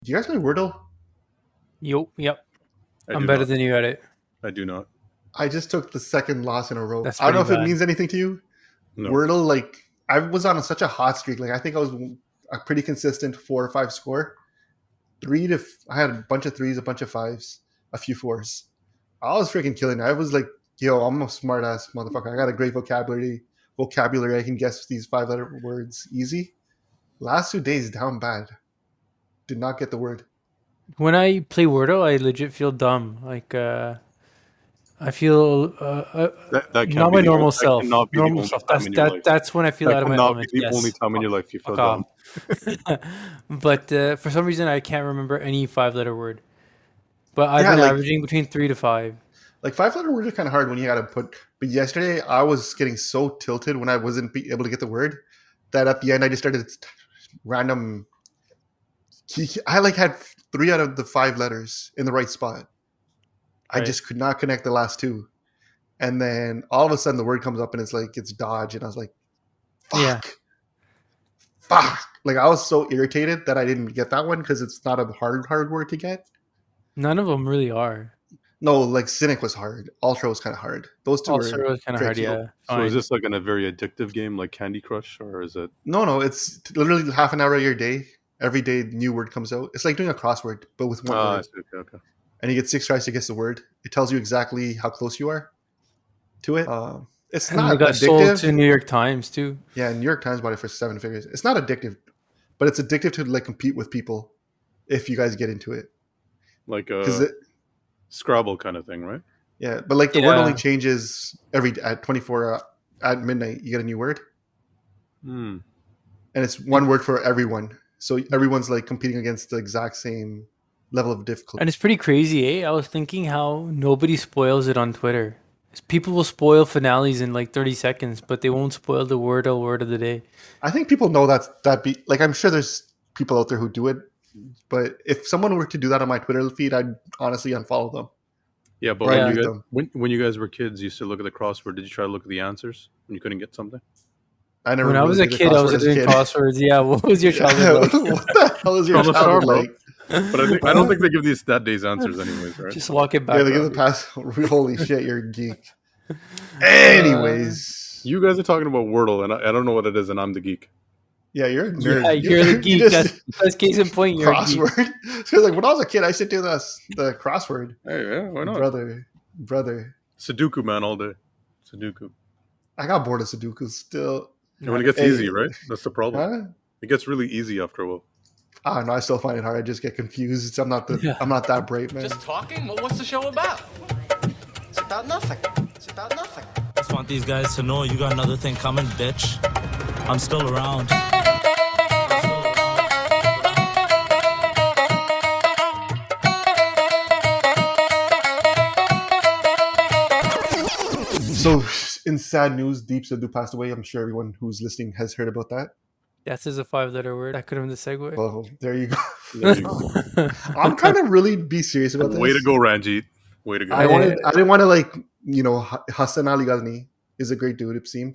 Do you guys play Wordle? Yep. I I'm do better not. than you at it. I do not. I just took the second loss in a row. That's I don't know if pretty it bad. means anything to you. No. Wordle, like I was on such a hot streak. Like I think I was a pretty consistent 4 or 5 score. I had a bunch of threes, a bunch of fives, a few fours. I was freaking killing it. I was like, yo, I'm a smart ass motherfucker. I got a great vocabulary. I can guess these 5-letter words easy. Last 2 days down bad. Did not get the word. When I play Wordle, I legit feel dumb. Like I feel That can't not be my the normal only- that self. cannot be the Normal only self. time in your life. That's when I feel That out of my cannot element. be the Yes. only time in your life you feel Fuck dumb. off. But for some reason, I can't remember any 5-letter word. But I've Yeah, been like- averaging between 3 to 5. Like 5-letter words are kind of hard when you got to put. But yesterday I was getting so tilted when I wasn't able to get the word that at the end I just started random. I like had 3 out of the 5 letters in the right spot. I Right. just could not connect the last 2, and then all of a sudden the word comes up and it's like it's dodge, and I was like, Yeah. fuck. Like I was so irritated that I didn't get that one because it's not a hard word to get. None of them really are. No, like Cynic was hard. Ultra was kind of hard. Those two Also, were it was kind of hard. tricky. Yeah. So is Fine. this like a very addictive game like Candy Crush, or is it? No, it's literally half an hour of your day. Every day, new word comes out. It's like doing a crossword, but with one I word. see. Okay. And you get 6 tries to guess the word. It tells you exactly how close you are to it. It's And not they got sold addictive. to New York Times too. Yeah, New York Times bought it for 7 figures. It's not addictive, but it's addictive to like compete with people if you guys get into it. Like Because a Scrabble kind of thing, right? yeah, but like the word Yeah. only changes at 24 at midnight. You get a new word, Hmm. and it's one word for everyone. So everyone's like competing against the exact same level of difficulty. And it's pretty crazy, eh? I was thinking how nobody spoils it on Twitter. People will spoil finales in like 30 seconds, but they won't spoil the word of the day. I think people know that be like I'm sure there's people out there who do it, but if someone were to do that on my Twitter feed, I'd honestly unfollow them. Yeah, but Or Yeah. when, you delete guys, them. when you guys were kids, you used to look at the crossword. Did you try to look at the answers when you couldn't get something? I never. When I was really a did kid, I was crossword as a doing kid. crosswords. Yeah, what was your childhood like? What the hell is your From the childhood start, like? But I don't think they give these that day's answers anyways, right? Just walk it back. Yeah, they give the pass. Holy shit, you're a geek. Anyways, You guys are talking about Wordle, and I don't know what it is, and I'm the geek. yeah, you're a nerd. Yeah, you're the geek. You just- That's case in point. You're a geek. crossword. So like when I was a kid, I used to do the crossword. Hey, yeah, why not? Brother. Sudoku, man, all day. Sudoku. I got bored of Sudoku still. And when it gets Hey. easy, right? That's the problem. Huh? It gets really easy after a while. I don't know. I still find it hard. I just get confused. I'm not Yeah. I'm not that bright, man. Just talking? Well, what's the show about? It's about nothing. It's about nothing. Just want these guys to know you got another thing coming, bitch. I'm still around. So, in sad news, Deep Sidhu passed away. I'm sure everyone who's listening has heard about that. That's a 5-letter word. I could have been the segue. Well, there you go. There you go. I'm trying to really be serious about this. Way to go, Ranjit. Way to go. I didn't want to like, Hassan Ali Ghazni is a great dude, it seemed.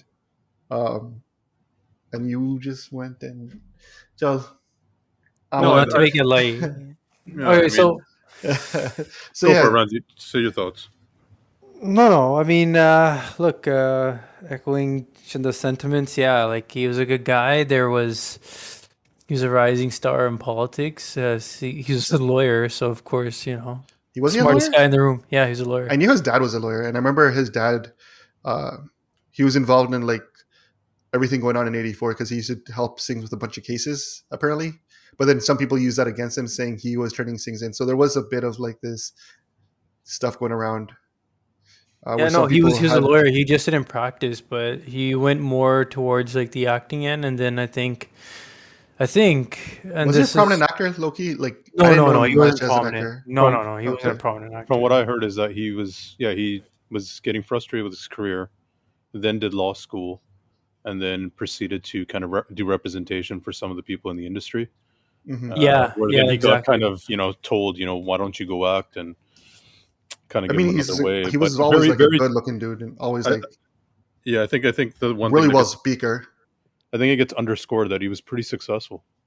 And you just went and just. No, not to make it light. Yeah, Okay, I mean, so so go yeah, for it, Ranjit. Say your thoughts. no. I mean, look, echoing Shinda's sentiments. Yeah, like he was a good guy. He was a rising star in politics. He was a lawyer, so of course, he was he a lawyer? smartest guy in the room. Yeah, he was a lawyer. I knew his dad was a lawyer, and I remember his dad. He was involved in like everything going on in '84 because he used to help Singh with a bunch of cases, apparently. But then some people use that against him, saying he was turning Singhs in. So there was a bit of like this stuff going around. Yeah, where no, some he was people a had- lawyer. He just didn't practice, but he went more towards like the acting end, and then I think, and Was he a this prominent actor, Loki? Like I No, didn't know no, him he much wasn't as an prominent. actor. No, he wasn't a Okay. prominent actor. From what I heard is that he was getting frustrated with his career, then did law school, and then proceeded to kind of do representation for some of the people in the industry. Mhm. Yeah, where yeah, then he got exactly. kind of told why don't you go act and kind of I give mean, him another way. he was But always very, like very, a good-looking dude, and always like yeah. I think the one really thing well that speaker. I think it gets underscored that he was pretty successful.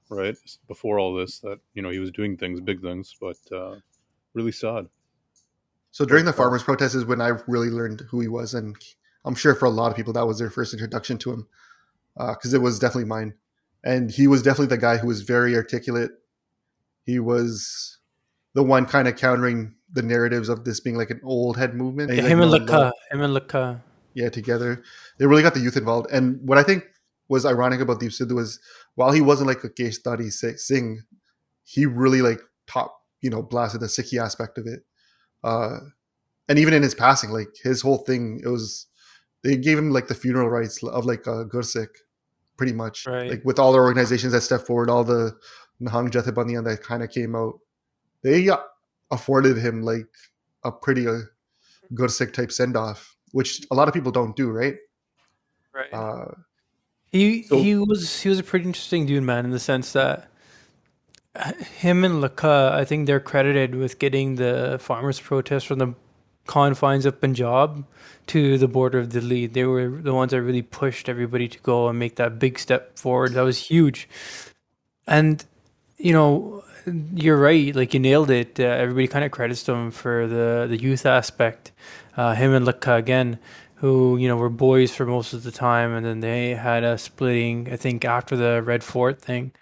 right? Before all this, that he was doing things, big things, but really sad. So during the farmers' protests is when I really learned who he was, and I'm sure for a lot of people that was their first introduction to him, because it was definitely mine. And he was definitely the guy who was very articulate. He was the one kind of countering the narratives of this being like an old head movement. Yeah, Like, him and no, Laka. yeah, together. They really got the youth involved. And what I think was ironic about Deep Sidhu was while he wasn't like a case study Singh, he really like top, blasted the Sikhi aspect of it. And even in his passing, like his whole thing, they gave him like the funeral rites of like Gursikh, pretty much. Right. Like with all the organizations that stepped forward, all the Nahang Jathebandiyan that kind of came out, they afforded him like a pretty Gursikh type send off, which a lot of people don't do, right? Right. He was a pretty interesting dude, man, in the sense that him and Laka, I think they're credited with getting the farmers' protest from the confines of Punjab to the border of Delhi. They were the ones that really pushed everybody to go and make that big step forward. That was huge. And, you're right. Like, you nailed it. Everybody kind of credits them for the youth aspect. Him and Laka, again, who, were boys for most of the time. And then they had a splitting, I think, after the Red Fort thing.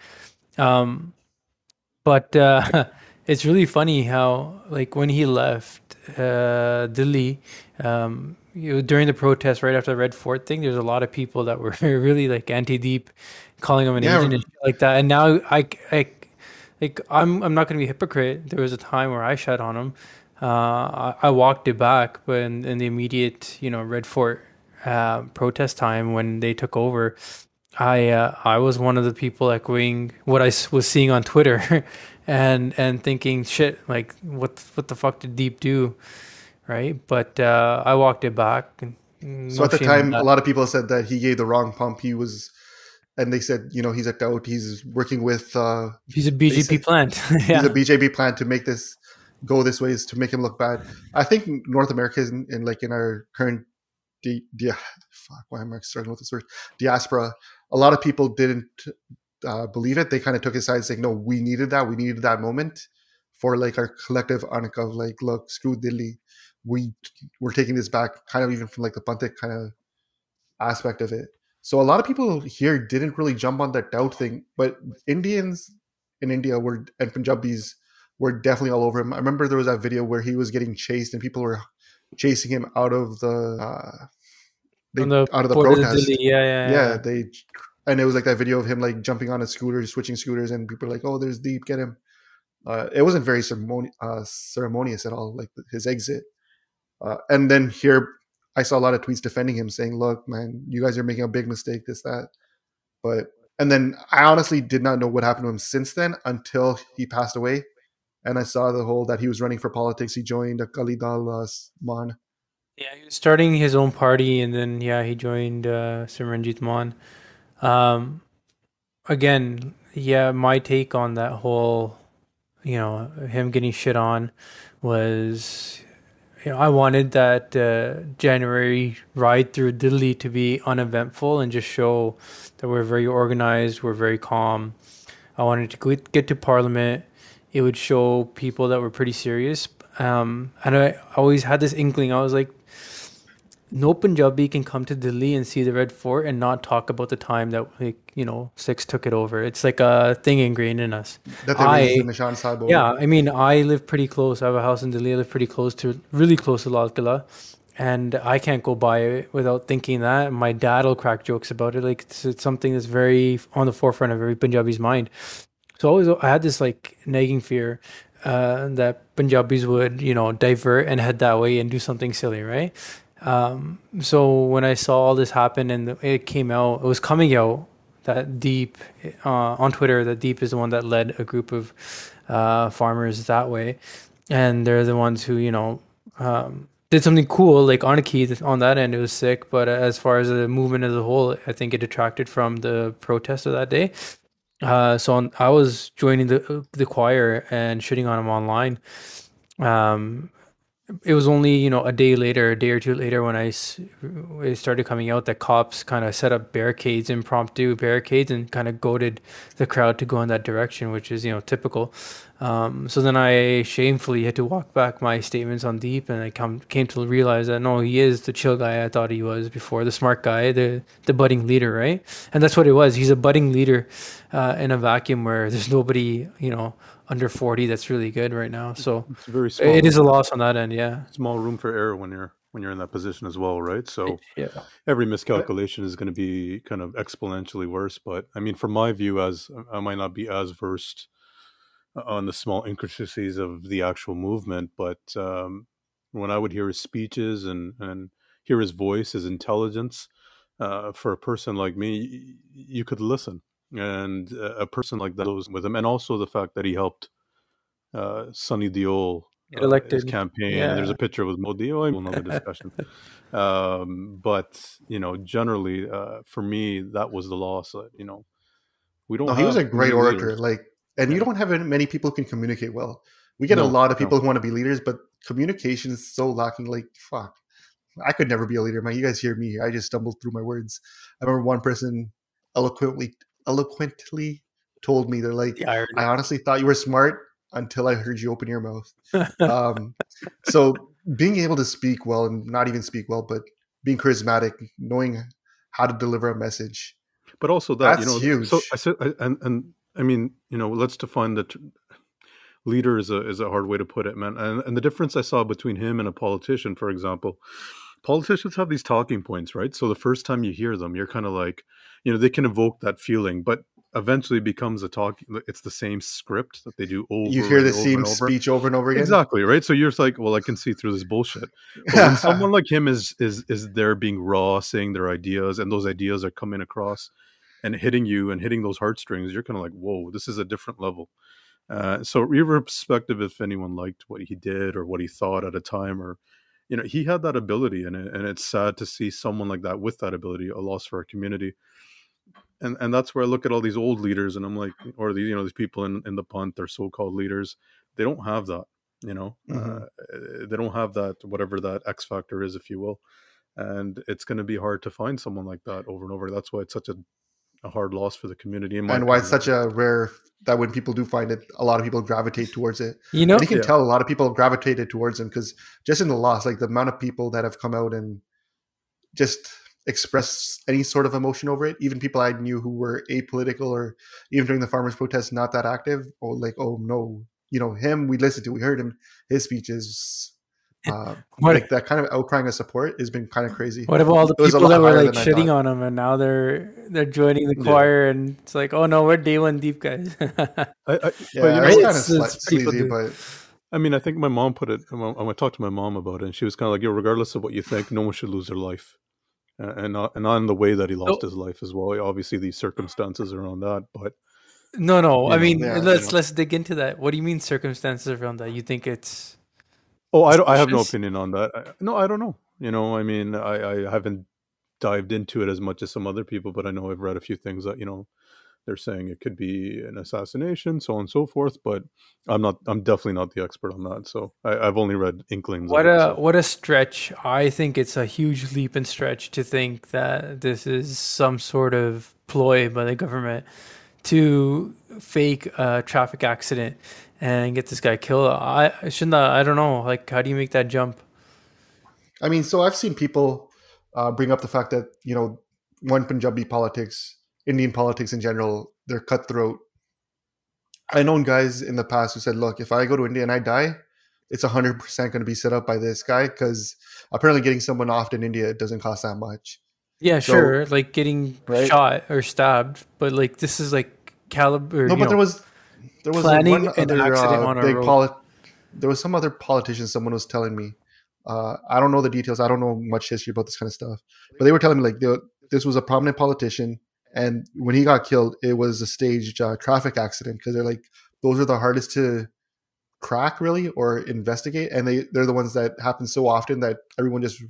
But it's really funny how, like, when he left Delhi, during the protest right after the Red Fort thing, there's a lot of people that were really like anti-Deep, calling him an agent and shit like that. And now I'm not going to be a hypocrite. There was a time where I shat on him. I walked it back, but in the immediate, Red Fort protest time when they took over, I was one of the people echoing what I was seeing on Twitter, and thinking, shit, like what the fuck did Deep do, right? But I walked it back. And so at the time, a lot of people said that he gave the wrong pump. And they said, he's a doubt. He's working with. He's a BJP plant. He's a BJP plant to make this go this way, is to make him look bad. I think North America is in our current why am I struggling with this word? Diaspora. A lot of people didn't believe it. They kind of took his side, saying, "No, we needed that. We needed that moment for like our collective anik of like, look, screw Delhi. We're taking this back." Kind of even from like the Panthik kind of aspect of it. So a lot of people here didn't really jump on that doubt thing, but Indians in India and Punjabis were definitely all over him. I remember there was that video where he was getting chased and people were chasing him out of the protest. Yeah. And it was like that video of him like jumping on a scooter, switching scooters, and people were like, "Oh, there's Deep, get him." It wasn't very ceremonious at all, like his exit. And then here, I saw a lot of tweets defending him, saying, "Look, man, you guys are making a big mistake, this, that." And then I honestly did not know what happened to him since then until he passed away. And I saw that he was running for politics. He joined Akali Dal Man. Yeah, he was starting his own party, and then he joined Simranjit Maan. Again, my take on that whole, him getting shit on was, I wanted that January ride through Delhi to be uneventful and just show that we're very organized, we're very calm. I wanted to get to Parliament. It would show people that were pretty serious. And I always had this inkling. I was like, no Punjabi can come to Delhi and see the Red Fort and not talk about the time that Sikhs took it over. It's like a thing ingrained in us. That they raised the Nishan Sahib over. Yeah, I mean, I live pretty close. I have a house in Delhi. I live really close to Lal Killa. And I can't go by it without thinking that. My dad will crack jokes about it. Like, it's something that's very on the forefront of every Punjabi's mind. So I had this like nagging fear that Punjabis would, divert and head that way and do something silly, right? So when I saw all this happen and it was coming out that Deep on Twitter, that Deep is the one that led a group of farmers that way, and they're the ones who did something cool. Like Anarchy on that end, it was sick, but as far as the movement as a whole, I think it detracted from the protest of that day. So I was joining the choir and shitting on him online. it was only a day later, a day or two later, when it started coming out that cops kind of set up barricades, impromptu barricades, and kind of goaded the crowd to go in that direction, which is typical. So then I shamefully had to walk back my statements on Deep, and I came to realize that no, he is the chill guy I thought he was before, the smart guy, the budding leader, right? And that's what it was. He's a budding leader in a vacuum where there's nobody under 40 that's really good right now. So It's very small. it is a loss on that end, yeah. Small room for error when you're in that position as well, right? So Yeah. every miscalculation is going to be kind of exponentially worse. But I mean, from my view, as I might not be as versed on the small intricacies of the actual movement, but when I would hear his speeches and hear his voice, his intelligence, for a person like me, you could listen. And a person like that goes with him, and also the fact that he helped Sonny Diol Get his elected. campaign. Yeah. There's a picture with Modi. Oh, another discussion. But generally, for me, that was the loss. We don't. No, he was have a great many orator. leaders. And you Yeah. don't have many people who can communicate well. We get a No, lot of no. people who want to be leaders, but communication is so lacking. Like, fuck, I could never be a leader, man. You guys hear me? I just stumbled through my words. I remember one person eloquently told me, they're like, The irony. I honestly thought you were smart until I heard you open your mouth. So being able to speak well, and not even speak well, but being charismatic, knowing how to deliver a message, But also that, that's huge. So I said, and I mean, let's define the leader is a hard way to put it, man. And the difference I saw between him and a politician, for example, politicians have these talking points, right? So the first time you hear them, you're kind of like, they can evoke that feeling, but eventually becomes it's the same script that they do over. You hear and the over same and over. speech over and over again. Exactly, right? So you're just like, well, I can see through this bullshit. But when someone like him is there being raw, saying their ideas, and those ideas are coming across and hitting you and hitting those heartstrings, you're kind of like, whoa, this is a different level. So irrespective if anyone liked what he did or what he thought at a time, or he had that ability, and it's sad to see someone like that with that ability a loss for our community. And that's where I look at all these old leaders, and I'm like, or these these people in the punt, they're so-called leaders, they don't have that, they don't have that, whatever that X factor is, if you will. And it's going to be hard to find someone like that over and over. That's why it's such a hard loss for the community. And why it's such a rare that when people do find it, a lot of people gravitate towards it. And you can tell a lot of people gravitated towards him because just in the loss, like the amount of people that have come out and just express any sort of emotion over it, even people I knew who were apolitical or even during the farmers' protests, not that active, or like, oh no, him, we listened to, we heard him, his speeches. Like that kind of outcrying of support has been kind of crazy. What about all the people that were like shitting on him, and now they're joining the choir, and it's like, oh no, we're day one Deep guys. It's kind of sleazy, but I mean, I think my mom put it. I talked to my mom about it, and she was kind of like, regardless of what you think, no one should lose their life, and not in the way that he lost his life as well. Obviously, these circumstances around that, but no. I mean, let's dig into that. What do you mean circumstances around that? You think it's? Oh, I have no opinion on that. No, I don't know. I mean, I haven't dived into it as much as some other people, but I know I've read a few things that, they're saying it could be an assassination, so on and so forth. But I'm definitely not the expert on that. So I've only read inklings. What a stretch. I think it's a huge leap and stretch to think that this is some sort of ploy by the government to fake a traffic accident and get this guy killed. I don't know. Like, how do you make that jump? I mean, so I've seen people bring up the fact that, one, Punjabi politics, Indian politics in general, they're cutthroat. I known guys in the past who said, look, if I go to India and I die, it's 100% going to be set up by this guy because apparently getting someone off in India doesn't cost that much. Yeah, so, sure. Like getting shot or stabbed. But like, this is like caliber. No, but there was planning one an other accident on a road. There was some other politician someone was telling me. I don't know the details. I don't know much history about this kind of stuff. But they were telling me like this was a prominent politician. And when he got killed, it was a staged traffic accident because they're like, those are the hardest to crack really or investigate. And they're the ones that happen so often that everyone just,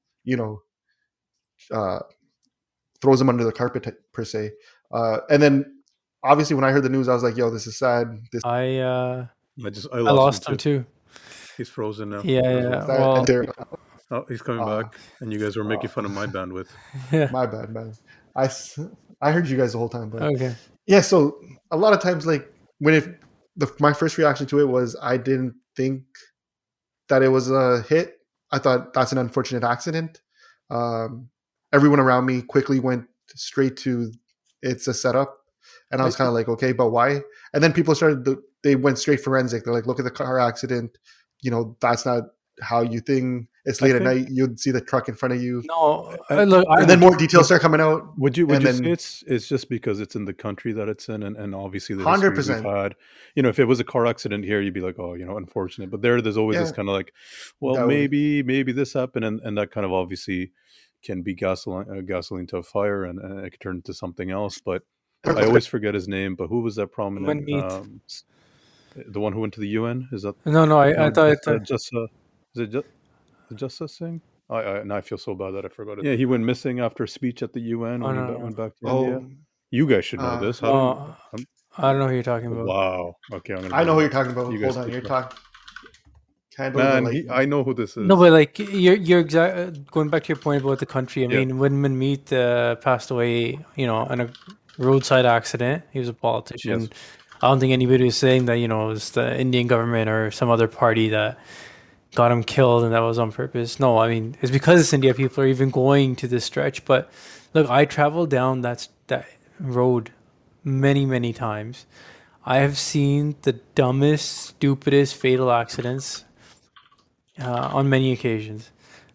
throws them under the carpet per se. And then obviously when I heard the news, I was like, yo, this is sad. I lost him too. He's frozen now. Yeah, as yeah. well. Well, And they're Oh, he's coming back, and you guys were making fun of my bandwidth. yeah. my bad, man. I s- I heard you guys the whole time, but Okay. yeah. So a lot of times, like when my first reaction to it was I didn't think that it was a hit. I thought that's an unfortunate accident. Um, Everyone around me quickly went straight to it's a setup, and I was kind of like, okay, but why? And then people they went straight forensic. They're like, look at the car accident. That's not how you think. It's late at night. You'd see the truck in front of you, No, And- look, and then more details start coming out. Would you And say then- it's just because it's in the country that it's in, and obviously the history 100%. we've had. If it was a car accident here, you'd be like, oh, unfortunate. But there's always this Yeah. kind of like, well, That would- maybe this happened, and that kind of obviously can be gasoline to a fire, and it could turn into something else. But I always forget his name. But who was that prominent? The one who went to the UN? Is that no. I thought is it Justice Singh? I feel so bad that I forgot it. Yeah, he went missing after a speech at the UN when no, he no. went back to India. Oh, You guys should know this. How I don't know who you're talking about. wow. Okay, I know who you're talking about. You guys Hold on, keep you're going. talking. Candle in the Man, light. I know who this is. No, but like you're going back to your point about the country. I Yeah. mean, when Manmeet passed away, in a roadside accident, he was a politician. Yes. I don't think anybody was saying that it was the Indian government or some other party that got him killed and that was on purpose. No, I mean it's because India people are even going to this stretch. But look, I traveled down that road many times. I have seen the dumbest, stupidest, fatal accidents on many occasions.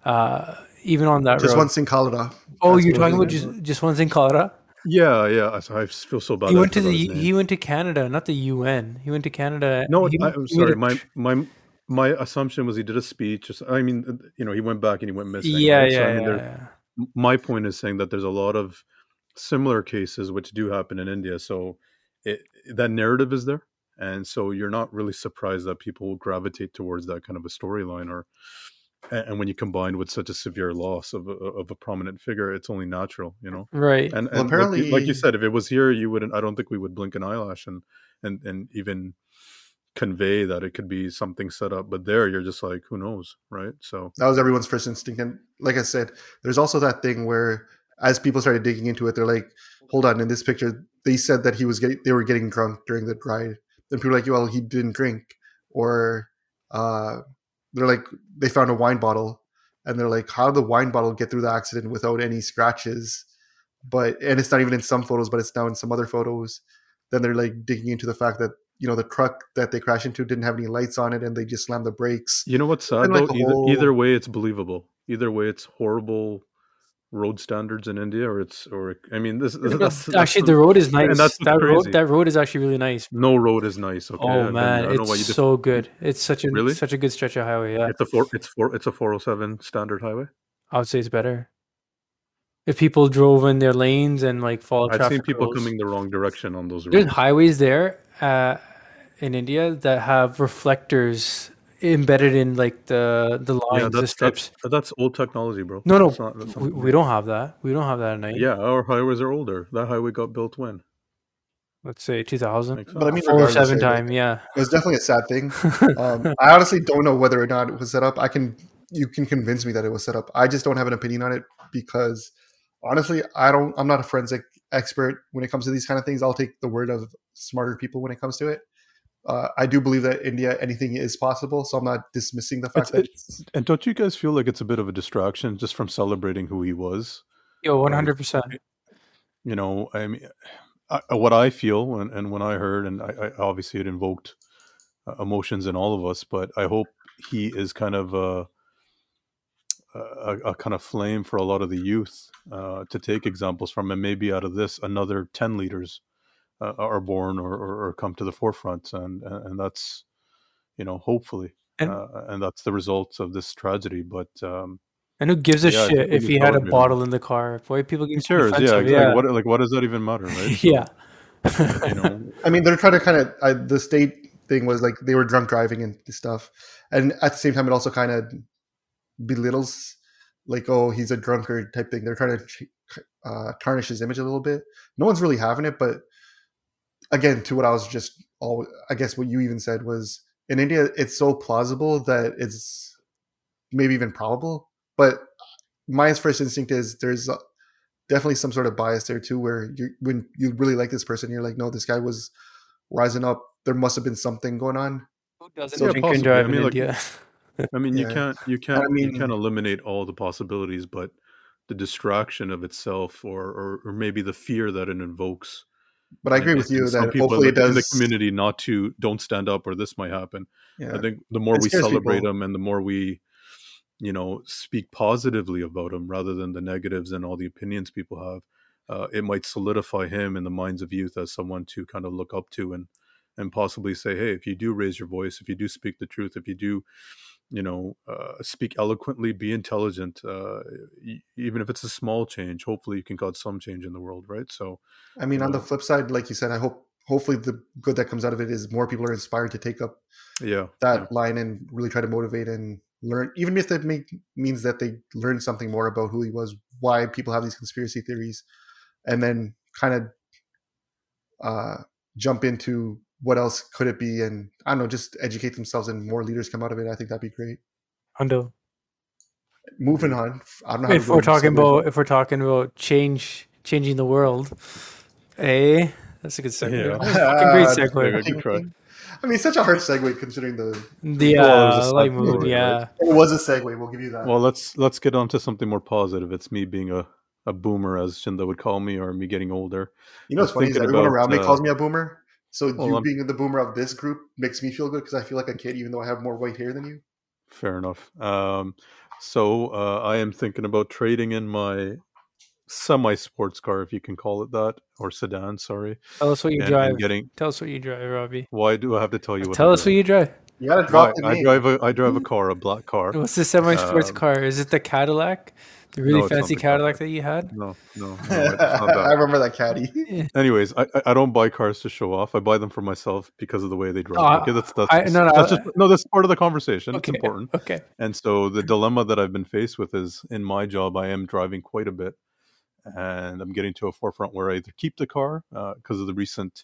Even on that Just road. once in Colorado. Oh, That's you're what talking it about is. just once in Colorado? Yeah. I feel so bad. He that I went to forgot his name. he went to Canada, not the UN. He went to Canada. No, he, I'm he sorry. made a My assumption was he did a speech. I mean, he went back and he went missing. Yeah, right? yeah, So, I mean, yeah. my point is saying that there's a lot of similar cases which do happen in India. So that narrative is there. And so you're not really surprised that people will gravitate towards that kind of a storyline, and when you combine with such a severe loss of a prominent figure, it's only natural, Right. And, Well, and apparently- like you said, if it was here, you wouldn't. I don't think we would blink an eyelash and even convey that it could be something set up. But there, you're just like, who knows, right? So That was everyone's first instinct. And like I said, there's also that thing where as people started digging into it, they're like, hold on, in this picture, they said that they were getting drunk during the ride. Then people are like, well, he didn't drink. Or they're like, they found a wine bottle. And they're like, how did the wine bottle get through the accident without any scratches? And it's not even in some photos, but it's now in some other photos. Then they're like digging into the fact that, the truck that they crashed into didn't have any lights on it and they just slammed the brakes. you know what's sad And, like, though? the whole- Either way, it's believable. Either way, it's horrible road standards in India, I mean, that's Actually, the road is nice. and that's what's crazy. That road is actually really nice. No road is nice. Okay. Oh Then man, I don't know why you it's so good. It's such a Really? such a good stretch of highway. Yeah, It's a 407 standard highway. I would say it's better. If people drove in their lanes and like followed I've traffic seen people rules. coming the wrong direction on those There's roads. highways there in India that have reflectors embedded in like the lines, the strips. That's old technology, bro. No, That's not we don't have that. We don't have that at night. Yeah, our highways are older. That highway got built when? Let's say 2000. Makes But I mean, sense. regardless, 407 time. Yeah. it was definitely a sad thing. I honestly don't know whether or not it was set up. You can convince me that it was set up. I just don't have an opinion on it because honestly, I'm not a forensic expert when it comes to these kind of things. I'll take the word of smarter people when it comes to it. I do believe that India, anything is possible. So I'm not dismissing the fact that And don't you guys feel like it's a bit of a distraction just from celebrating who he was? Yo, 100%. I mean, what I feel and when I heard, and I obviously it invoked emotions in all of us, but I hope he is kind of a kind of flame for a lot of the youth to take examples from, and maybe out of this another 10 leaders are born or come to the forefront, and that's hopefully and that's the results of this tragedy. But and who gives a Yeah, I shit think we if need he had a celebrate. bottle in the car? Boy, people get so cares? Yeah, defensive. Yeah. what does that even matter, right? So, Yeah. I mean, they're trying to kind of the state thing was like they were drunk driving and stuff, and at the same time, it also kind of belittles like, oh, he's a drunkard type thing. They're trying to tarnish his image a little bit. No one's really having it, but again, to what I was just I guess what you even said was in India, it's so plausible that it's maybe even probable. But my first instinct is there's definitely some sort of bias there too, where when you really like this person, you're like, no, this guy was rising up. There must have been something going on. Who doesn't Yeah, drink and possibly. drive I mean, in like, India? I mean, Yeah. you mean- can't eliminate all the possibilities, but the distraction of itself, or maybe the fear that it invokes But I agree with you some that people hopefully it in the does. community not to don't stand up or this might happen. Yeah. I think the more It we scares celebrate people. them and the more we, speak positively about him rather than the negatives and all the opinions people have, it might solidify him in the minds of youth as someone to kind of look up to and possibly say, hey, if you do raise your voice, if you do speak the truth, if you do, speak eloquently, be intelligent, even if it's a small change, hopefully you can cause some change in the world, right? So, I mean, on the flip side, like you said, I hopefully the good that comes out of it is more people are inspired to take up that line and really try to motivate and learn, even if that means that they learn something more about who he was, why people have these conspiracy theories, and then kind of jump into what else could it be, and I don't know, just educate themselves and more leaders come out of it. I think that'd be great. Hundo. Moving on, I don't know how If to go we're talking segue, about changing the world, that's a good segue. Yeah. Fucking great Yeah, segue. good try. I mean, it's such a hard segue considering the Well, it was a light sad mood. story, Yeah. right? it was a segue. We'll give you that. Well, let's get on to something more positive. It's me being a boomer, as Shinda would call me, or me getting older. You know what's funny is thinking everyone about, around me calls me a boomer. So well, you I'm- being the boomer of this group makes me feel good because I feel like a kid, even though I have more white hair than you. Fair enough. So I am thinking about trading in my semi-sports car, if you can call it that, or sedan. Sorry. Tell us what you And drive. getting. Tell us what you drive, Robbie. Why do I have to tell you what? Tell I us what drive? you drive. You gotta Why? drop the name. I drive a car, a black car. What's the semi-sports Um, car? Is it the Cadillac? The really No, it's not fancy the Cadillac Cadillac. that you had? No, it's not I that. remember that caddy. Anyways, I don't buy cars to show off. I buy them for myself because of the way they drive. Oh, Okay, that's part of the conversation. Okay. It's important. Okay. And so the dilemma that I've been faced with is, in my job, I am driving quite a bit, and I'm getting to a forefront where I either keep the car because of the recent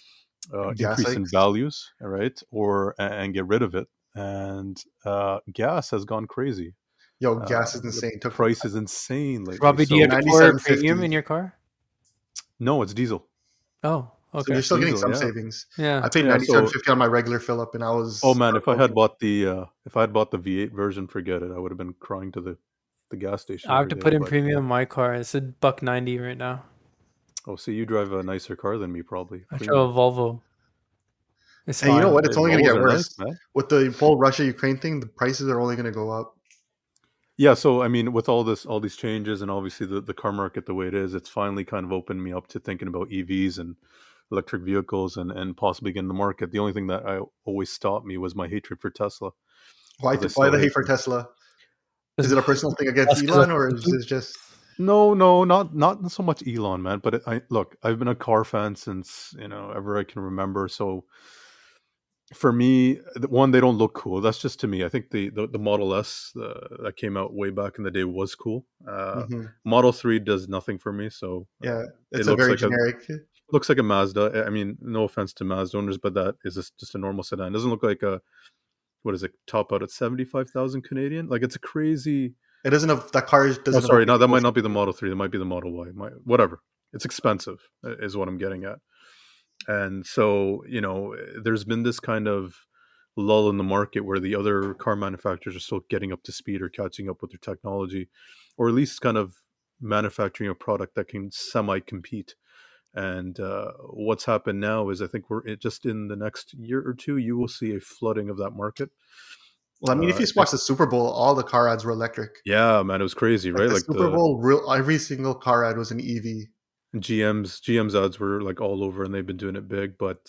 Gas increase in hikes. values, right, and get rid of it. And gas has gone crazy. Yo, gas is The insane. price is insane lately. Robbie, do you have So- to pour 97.50. premium in your car? No, it's diesel. Oh, So okay. you're still getting Diesel, some yeah. savings. Yeah. I paid Yeah, $97.50 on my regular fill up, and I was. Oh man, if I had bought the V8 version, forget it. I would have been crying to the gas station. I have every to day, put in but- premium in my car. It's $1.90 right now. Oh, so you drive a nicer car than me, probably. I Premium. drove a Volvo. It's And you know fine. what? It's only going to Volvos get are worse. nice, man. With the whole Russia-Ukraine thing, the prices are only going to go up. Yeah, so I mean, with all these changes, and obviously the car market the way it is, it's finally kind of opened me up to thinking about EVs and electric vehicles and possibly getting the market. The only thing that I always stopped me was my hatred for Tesla. Why Because I the still hate hate for them. Tesla? Is it a personal thing against That's Elon, 'cause or of- is this just? No, not so much Elon, man. But I've been a car fan since ever I can remember. So for me, one, they don't look cool. That's just to me. I think the Model S that came out way back in the day was cool. Mhm. Model 3 does nothing for me. So Yeah, it it's a looks very like generic. looks like a Mazda. I mean, no offense to Mazda owners, but that is just a normal sedan. It doesn't look like what is it, top out at 75,000 Canadian? Like, it's a crazy. It doesn't have that car. Doesn't. Oh, sorry, have no, that might not be the Model 3. That might be the Model Y. Whatever. It's expensive, is what I'm getting at. And so, there's been this kind of lull in the market where the other car manufacturers are still getting up to speed or catching up with their technology, or at least kind of manufacturing a product that can semi-compete. And what's happened now is I think just in the next year or two, you will see a flooding of that market. Well, I mean, if you watch the Super Bowl, all the car ads were electric. Yeah, man, it was crazy, right? The Like Super Bowl, every single car ad was an E EV. GM's ads were like all over, and they've been doing it big. But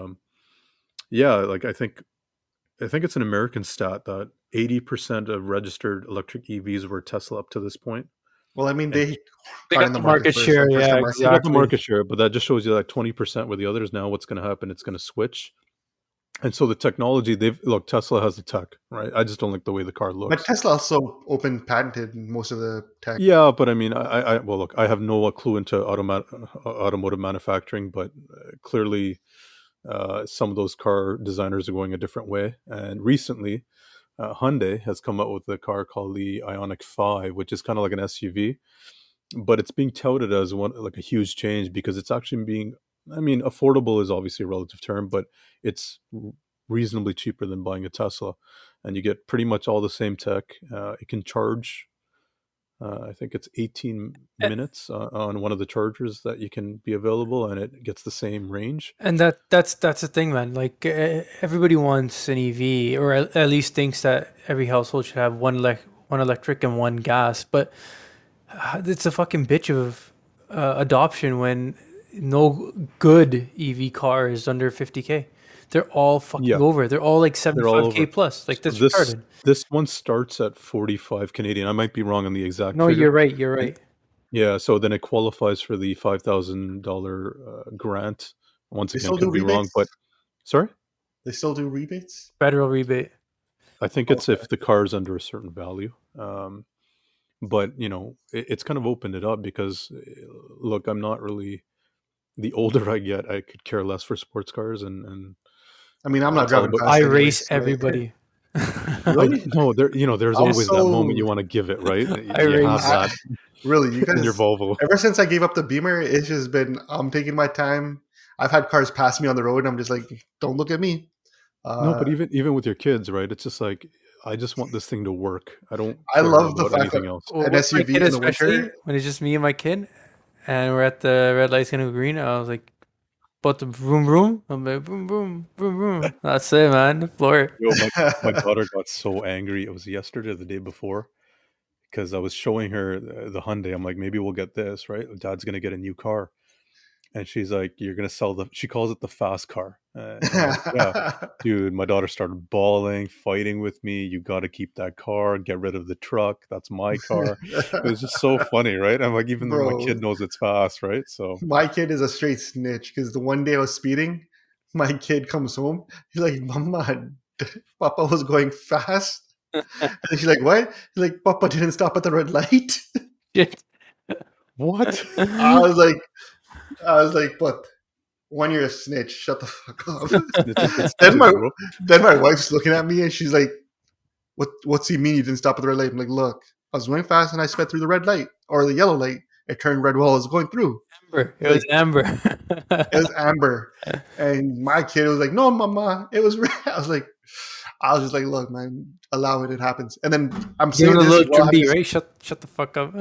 yeah, like I think it's an American stat that 80% of registered electric EVs were Tesla up to this point. Well, I mean, they got in the market first, share, like, first yeah, time market. They got the Exactly. market share, but that just shows you like 20% with the others. Now what's going to happen? It's going to switch. And so the technology, Tesla has the tech, right? I just don't like the way the car looks. But Tesla also patented most of the tech. Yeah, but I mean, well, look, I have no clue into automotive manufacturing, but clearly some of those car designers are going a different way. And recently, Hyundai has come out with a car called the Ioniq 5, which is kind of like an SUV, but it's being touted as one like a huge change because it's actually being, I mean, affordable is obviously a relative term, but it's reasonably cheaper than buying a Tesla, and you get pretty much all the same tech. It can charge. I think it's 18 Uh, minutes on one of the chargers that you can be available, and it gets the same range. And that's the thing, man. Like everybody wants an EV, or at least thinks that every household should have one electric and one gas. But it's a fucking bitch of adoption when no good EV car is under 50K. They're all fucking Yeah, over. They're all like they're all 75K over. plus. Like So that's this retarded. this one starts at 45 Canadian. I might be wrong on the exact No, figure. you're right. You're And right. yeah, so then it qualifies for the $5,000 grant. Once They again, still do could be wrong, rebates. but sorry, They still do rebates. Federal rebate. I think it's if the car is under a certain value. But it's kind of opened it up because look, I'm not really. The older I get, I could care less for sports cars, and I mean, I'm not it's all driving about. fast I anyways, race so everybody. Really? No, there's I'm always that moment you so want to give it, right? I You race. have that really, you in your guys. Volvo. Ever since I gave up the Beamer, it's just been I'm taking my time. I've had cars pass me on the road, and I'm just like, don't look at me. No, but Uh, even with your kids, right? It's just like I just want this thing to work. I don't I care love the about fact that anything else. Well, an with my SUV kid in the especially, winter. when it's just me and my kid, and we're at the red light's gonna go green, I was like, "But the vroom vroom," I'm like, "Vroom vroom vroom vroom." That's it, man. Floor it. Yo, my daughter got so angry. It was yesterday or the day before because I was showing her the Hyundai. I'm like, maybe we'll get this, right? Dad's gonna get a new car. And she's like, "You're gonna sell the." She calls it the fast car. I'm like, "Yeah, dude." My daughter started bawling, fighting with me. You got to keep that car. Get rid of the truck. That's my car. It was just so funny, right? I'm like, even my kid Bro, knows it's fast, right? So my kid is a straight snitch because the one day I was speeding, my kid comes home. He's like, Mama, Papa was going fast. And she's like, what? He's like, Papa didn't stop at the red light. Shit. what? I was like, but when you're a snitch, shut the fuck up. It's then snitches, my bro. then my wife's looking at me and she's like, what's he mean you didn't stop at the red light? I'm like, look, I was going fast and I sped through the red light or the yellow light. It turned red while I was going through. Amber. It was Amber. It was amber. And my kid was like, no, Mama, it was red. I was just like, look, man, allow it, it happens. And then I'm Give saying it a this little while Jimby, having right? Shut the fuck up.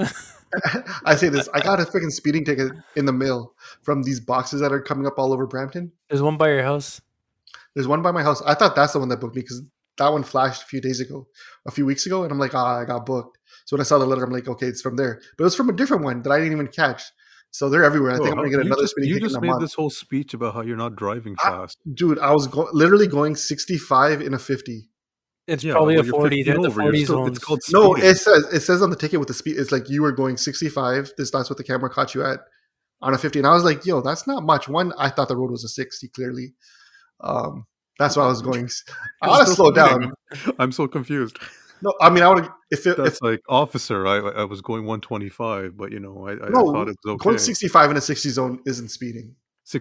I say this. I got a freaking speeding ticket in the mail from these boxes that are coming up all over Brampton. There's one by your house. There's one by my house. I thought that's the one that booked me because that one flashed a few weeks ago, and I'm like, I got booked. So when I saw the letter, I'm like, okay, it's from there. But it was from a different one that I didn't even catch. So they're everywhere. I think I'm Bro, gonna get another speeding you ticket in just a made month. this whole speech about how you're not driving I- fast. Dude, I was literally going 65 in a 50. It's Yeah, probably well, a you're 40. 15 They're the over. You're 40 still, zones. it's called No, speeding. it says on the ticket with the speed. It's like you were going 65. That's what the camera caught you at on a 50. And I was like, yo, that's not much. One, I thought the road was a 60 clearly. That's why I was going. I want to Still slow speeding. down. I'm so confused. No, I mean, I would if That's like officer. I was going 125, but I no thought it was going okay. 65 in a 60 zone isn't speeding.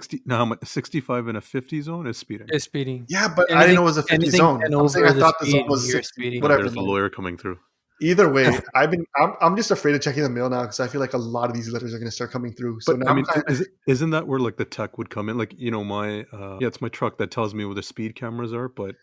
65 in a 50 zone is speeding. It's speeding. Yeah, but I didn't know it was a 50 anything zone. 10 I'm saying I over the thought the zone speed, was you're 60. speeding. Whatever. There's a man. lawyer coming through. Either way, I'm just afraid of checking the mail now because I feel like a lot of these letters are going to start coming through. So But now I mean, I'm kinda, isn't that where like the tech would come in? Like my it's my truck that tells me where the speed cameras are. But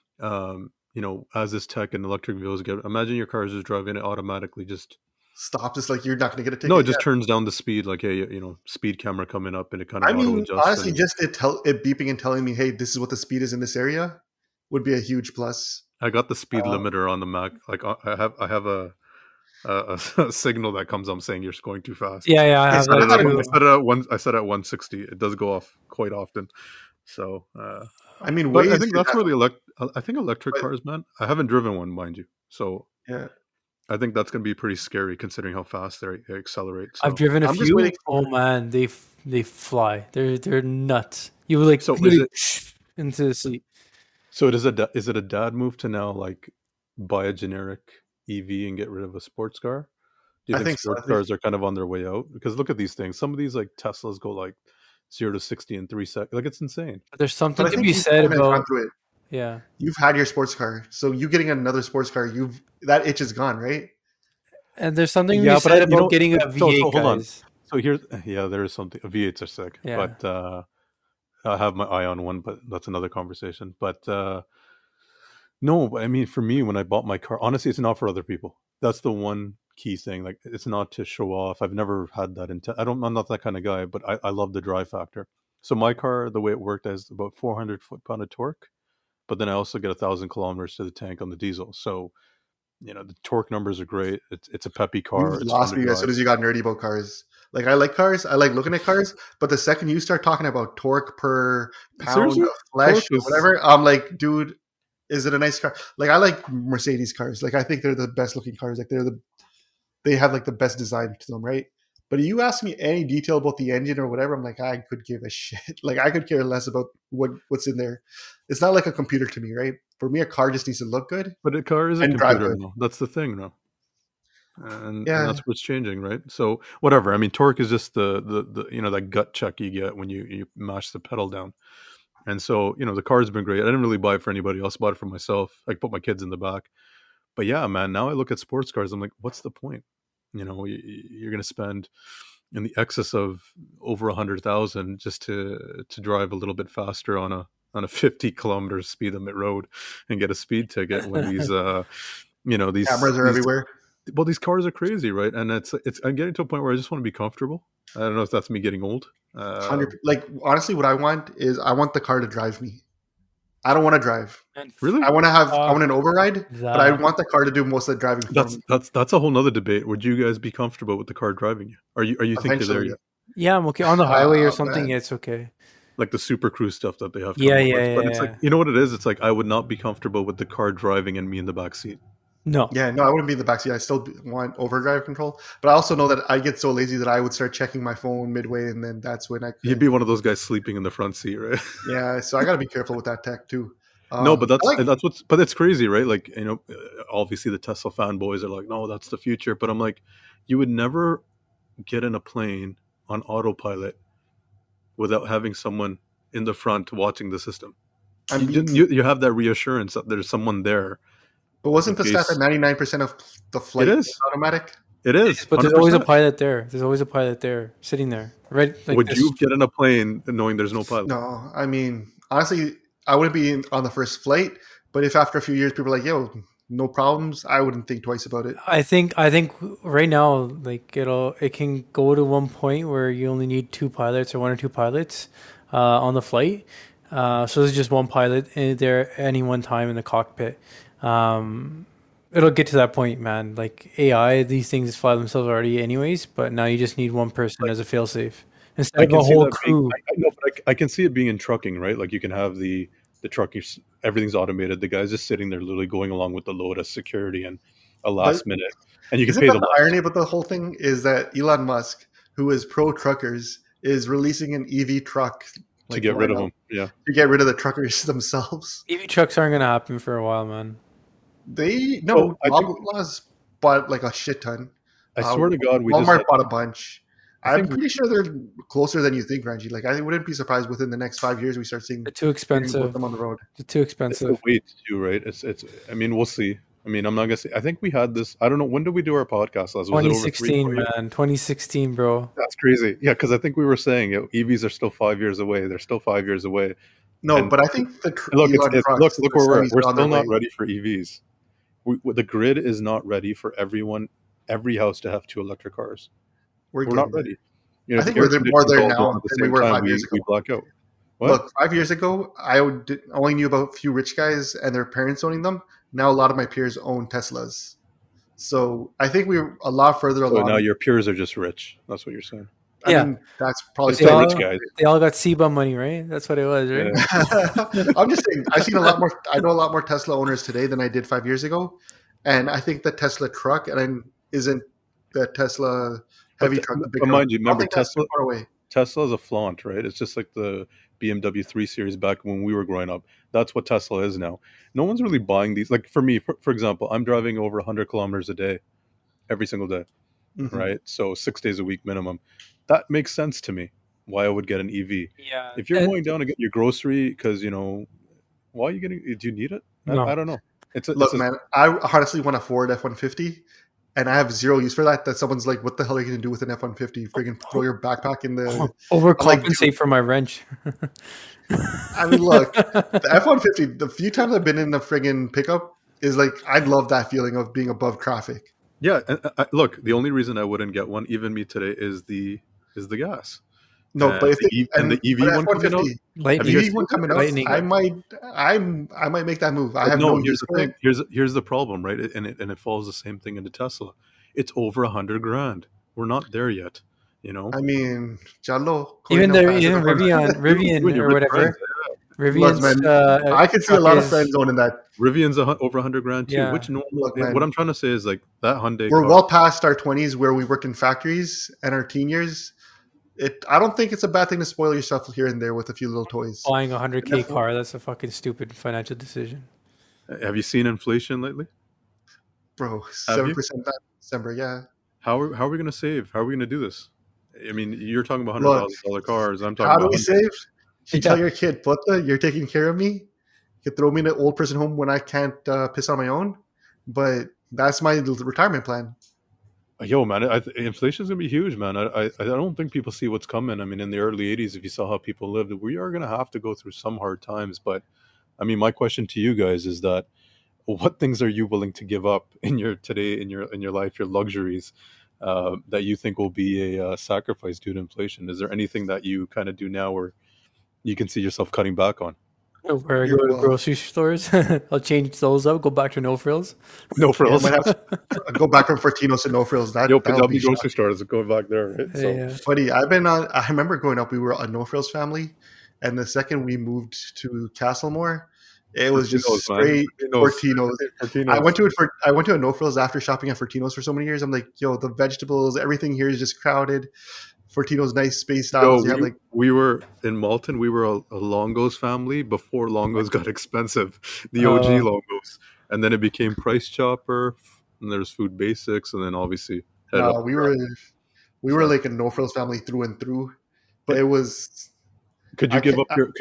as this tech and electric vehicles get, imagine your car is just driving it automatically. Just stop. Just like you're not going to get a ticket. no, it just yet. turns down the speed. Like hey, speed camera coming up, and it kind of I auto mean, adjusts. honestly, and just it beeping and telling me, hey, this is what the speed is in this area would be a huge plus. I got the speed Uh, limiter on the Mac. Like I have a signal that comes up saying you're going too fast. Yeah, I Okay, have so I that had too. I set it at 160. It does go off quite often. So, I mean, but I Waze think did that's that. where I think electric But- cars, man. I haven't driven one, mind you. So Yeah. I think that's going to be pretty scary considering how fast they accelerate. So. I've driven a I'm just few. waiting Oh man, they fly. They're nuts. You like So is literally it- into the seat. So is it a dad move to now like buy a generic EV and get rid of a sports car? Do you I think think so. I sports think- cars are kind of on their way out? Because look at these things. Some of these like Teslas go like 0 to 60 in 3 seconds. Like, it's insane. But there's But something I to think be you've said kind of gone about through it. yeah. You've had your sports car, so you getting another sports car, that itch is gone, right? And there's something to Yeah, be but said you about know, getting a so V8, hold on. guys. So here's there is something. V8s are sick, Yeah. but I have my eye on one, but that's another conversation. But no, I mean, for me, when I bought my car, honestly, it's not for other people. That's the one key thing. Like, it's not to show off. I've never had that intent. I'm not that kind of guy, but I love the drive factor. So my car, the way it worked, has about 400 foot-pound of torque, but then I also get 1,000 kilometers to the tank on the diesel. So, you know, the torque numbers are great. It's a peppy car. You It's fun lost to me as soon drive. as you got nerdy about cars. Like, I like cars. I like looking at cars. But the second you start talking about torque per pound Seriously? of flesh Torque or is- whatever, I'm like, dude, is it a nice car? Like, I like Mercedes cars. Like, I think they're the best looking cars. Like, they have like the best design to them, right? But you ask me any detail about the engine or whatever, I'm like, I could give a shit. Like, I could care less about what's in there. It's not like a computer to me, right? For me, a car just needs to look good. But a car is a And drive computer good. now. That's the thing now. And Yeah. that's what's changing, right? So whatever. I mean, torque is just the that gut check you get when you mash the pedal down. And so, the car's been great. I didn't really buy it for anybody else. I bought it for myself. I put my kids in the back. But yeah, man, now I look at sports cars. I'm like, what's the point? You're going to spend in the excess of over 100,000 just to drive a little bit faster on a 50 kilometer speed limit road and get a speed ticket when these these Cameras are everywhere. Well, these cars are crazy, right? And it's I'm getting to a point where I just want to be comfortable. I don't know if that's me getting old. Like, honestly, what I want is I want the car to drive me. I don't want to drive. Really? I want an override, but I want the car to do most of the driving for me. That's a whole nother debate. Would you guys be comfortable with the car driving you? Are you think you're there Eventually. yet? Yeah, I'm okay. On the highway or something, man. yeah, it's okay. Like the Super Cruise stuff that they have. Yeah, coming yeah, up. But yeah, it's yeah. like, you know what it is? It's like I would not be comfortable with the car driving and me in the back seat. No. Yeah, no, I wouldn't be in the backseat. I still want overdrive control, but I also know that I get so lazy that I would start checking my phone midway, and then that's when I could. You'd be one of those guys sleeping in the front seat, right? Yeah, so I got to be careful with that tech too. No, but I like- that's what's. But it's crazy, right? Like, obviously the Tesla fanboys are like, no, that's the future. But I'm like, you would never get in a plane on autopilot without having someone in the front watching the system. You have that reassurance that there's someone there. But wasn't the in stat case- that 99% of the flight It is. is automatic? It is. But there's always a 100%. pilot there. There's always a pilot there, sitting there. Right? Like Would this- you get in a plane knowing there's no pilot? No, I mean, honestly, I wouldn't be on the first flight. But if after a few years people are like, "Yo, no problems," I wouldn't think twice about it. I think right now, like it can go to one point where you only need two pilots or one or two pilots on the flight. So there's just one pilot there at any one time in the cockpit. It'll get to that point, man. Like AI, these things fly themselves already, anyways. But now you just need one person as a failsafe instead of a whole crew. I can see it being in trucking, right? Like you can have the trucking, everything's automated. The guy's just sitting there, literally going along with the load as security and a last minute, and you can Isn't pay that them. the irony about the whole thing is that Elon Musk, who is pro truckers, is releasing an EV truck to get rid of them. Yeah, to get rid of the truckers themselves. EV trucks aren't gonna happen for a while, man. Bob Laws bought like a shit ton. I swear to God, Walmart bought a bunch. I I'm think pretty sure they're closer than you think, Ranji. Like, I wouldn't be surprised within the next 5 years we start seeing They're too expensive. them on the road. They're too it's expensive. the weight too, right? It's. I mean, we'll see. I mean, I'm not gonna say. I think we had this. I don't know, when did we do our podcast last? Was it over 2016, 3-4 years? man. 2016, bro. That's crazy. Yeah, because I think we were saying EVs are still 5 years away. They're still 5 years away. No, And- but I think the Look, Elon trucks, look the where we're at. Sony's We're on still their not way. ready for EVs. The grid is not ready for everyone, every house to have 2 electric cars. We're getting not there. ready. I if think the we're air more there conditioning's all now going at the than we same were time, 5 years ago. we black out. What? Look, 5 years ago, only knew about a few rich guys and their parents owning them. Now a lot of my peers own Teslas. So I think we're a lot further So along. now your peers are just rich. That's what you're saying. Yeah. mean, that's probably They Still all- rich guys. They all got CBA money, right? That's what it was, right? Yeah. I'm just saying, I've seen a lot more. I know a lot more Tesla owners today than I did 5 years ago, and I think the Tesla truck isn't the Tesla heavy truck. the big But mind you, truck. I don't remember think that's Tesla. too far away. Tesla is a flaunt, right? It's just like the BMW 3 Series back when we were growing up. That's what Tesla is now. No one's really buying these. Like for me, for example, I'm driving over 100 kilometers a day, every single day, Mhm. right? So 6 days a week minimum. That makes sense to me. why I would get an EV. Yeah. If you're going down to get your grocery, because why are you getting? Do you need it? No. I don't know. Look, man, I honestly want a Ford F-150, and I have zero use for that. That someone's like, "What the hell are you going to do with an F-150? Friggin' throw your backpack in the." Overcompensate for my wrench. I mean, look, the F-150. The few times I've been in the friggin' pickup is like, I love that feeling of being above traffic. Yeah, and look, the only reason I wouldn't get one, even me today, is the gas. No, but if the EV one coming out, Lightning. EV one coming out, Lightning. I might make that move. I have no. no Here's use the for thing. it. Here's the problem, right? And it follows the same thing into Tesla. It's over $100,000. We're not there yet. I mean, Jalo. Even Rivian or whatever. Rivian's, Look, man, I could see a lot of friends owning that. Rivian's over $100,000 too. Yeah. Which Look, man, what I'm trying to say is like that Hyundai. we're car, well past our 20s where we worked in factories and our teen years. I don't think it's a bad thing to spoil yourself here and there with a few little toys. buying a $100K car. That's a fucking stupid financial decision. Have you seen inflation lately? Bro, 7% that December, yeah. How are we going to save? How are we going to do this? I mean, you're talking about Look, $100,000 cars. I'm talking How do about we save? You Yeah. tell your kid, Puta, you're taking care of me. You can throw me in an old person home when I can't piss on my own. But that's my retirement plan. Yo, man, inflation's gonna be huge, man. I don't think people see what's coming. I mean, in the early '80s, if you saw how people lived, we are gonna have to go through some hard times. But I mean, my question to you guys is that what things are you willing to give up in your life, your luxuries, that you think will be a sacrifice due to inflation? Is there anything that you kind of do now where you can see yourself cutting back on? Where I go to grocery stores, I'll change those up. Go back to no frills. No I frills. might have to go back from Fortinos to no frills. Yo, That'll be Punjabi grocery stores go back there. Right? So, Yeah. Buddy, I remember growing up, we were a no frills family. And the second we moved to Castlemore, it was just Fortinos, man. straight Fortinos. Fortinos. I went to a no frills after shopping at Fortinos for so many years. I'm like, yo, the vegetables, everything here is just crowded. Fortinos nice spaced out. Yo, we were in Malton. We were a Longos family before Longos got expensive. The OG Longos, and then it became Price Chopper. And there's Food Basics, and then obviously we were like a no frills family through and through. But it was. Could you give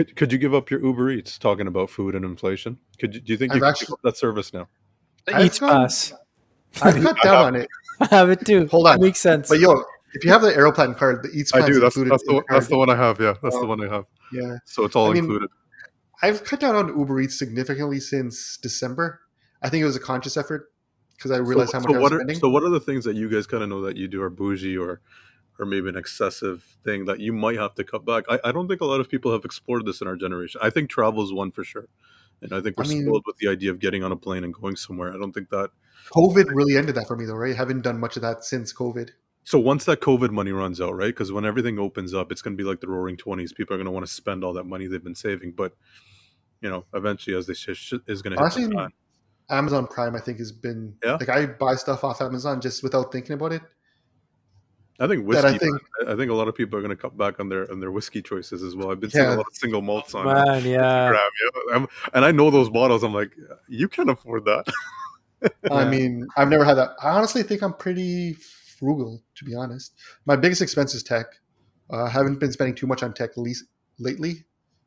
up your Uber Eats? Talking about food and inflation, do you think you can give up that service now? Eats Pass. I've cut down on it. I have it too. Hold on, Makes sense. But yo, if you have the Aeroplan card, the Eats Plan I do. That's included. that's the one I have. Yeah, that's the one I have. Yeah. So it's all included. I've cut down on Uber Eats significantly since December. I think it was a conscious effort because I realized how much I was spending. So what are the things that you guys kind of know that you do are bougie or maybe an excessive thing that you might have to cut back? I don't think a lot of people have explored this in our generation. I think travel is one for sure. And I think we're spoiled with the idea of getting on a plane and going somewhere. I don't think that... COVID really ended that for me though, right? I haven't done much of that since COVID. So once that COVID money runs out, right? Because when everything opens up, it's going to be like the roaring 20s. People are going to want to spend all that money they've been saving. But, eventually as this is going to hit the fan. Amazon Prime, I think, has been... Yeah? Like, I buy stuff off Amazon just without thinking about it. I think whiskey. I think a lot of people are going to cut back on their whiskey choices as well. I've been seeing a lot of single malts on yeah. Instagram. And I know those bottles. I'm like, you can't afford that. I mean, I've never had that. I honestly think I'm pretty frugal, to be honest. My biggest expense is tech. I haven't been spending too much on tech lately.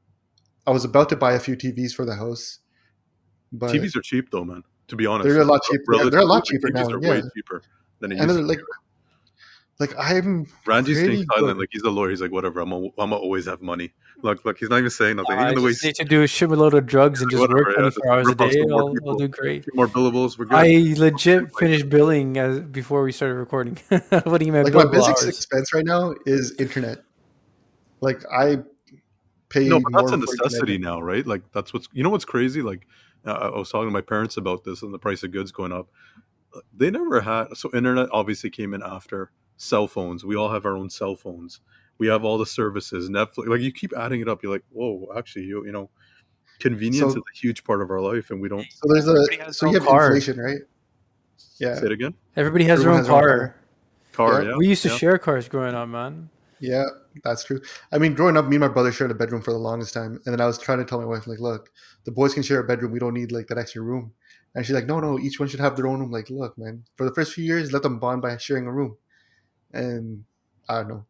I was about to buy a few TVs for the house. But TVs are cheap though, man. To be honest, they're a lot cheaper. They're a lot cheaper now. TVs are way cheaper than it used to be. Like I'm Ranji's staying silent. Like he's a lawyer. He's like, whatever. I'm gonna always have money. Look, he's not even saying nothing. Even I the way just need to do a shitload of drugs and just work 24 hours a day. I'll do great. More billables. We're good. I legit finished billing before we started recording. What do you mean? Like my biggest expense right now is internet. Like I pay. No, but that's a necessity now, right? Like that's what's crazy. Like I was talking to my parents about this and the price of goods going up. They never had internet. Obviously, came in after. Cell phones. We all have our own cell phones. We have all the services. Netflix. Like you keep adding it up. You're like, whoa. Actually, convenience is a huge part of our life, and we don't. So there's you have inflation, right? Yeah. Say it again. Everybody has their own car. Yeah. We used to share cars growing up, man. Yeah, that's true. I mean, growing up, me and my brother shared a bedroom for the longest time, and then I was trying to tell my wife, like, look, the boys can share a bedroom. We don't need like that extra room. And she's like, no, each one should have their own room. Like, look, man, for the first few years, let them bond by sharing a room. And I don't know.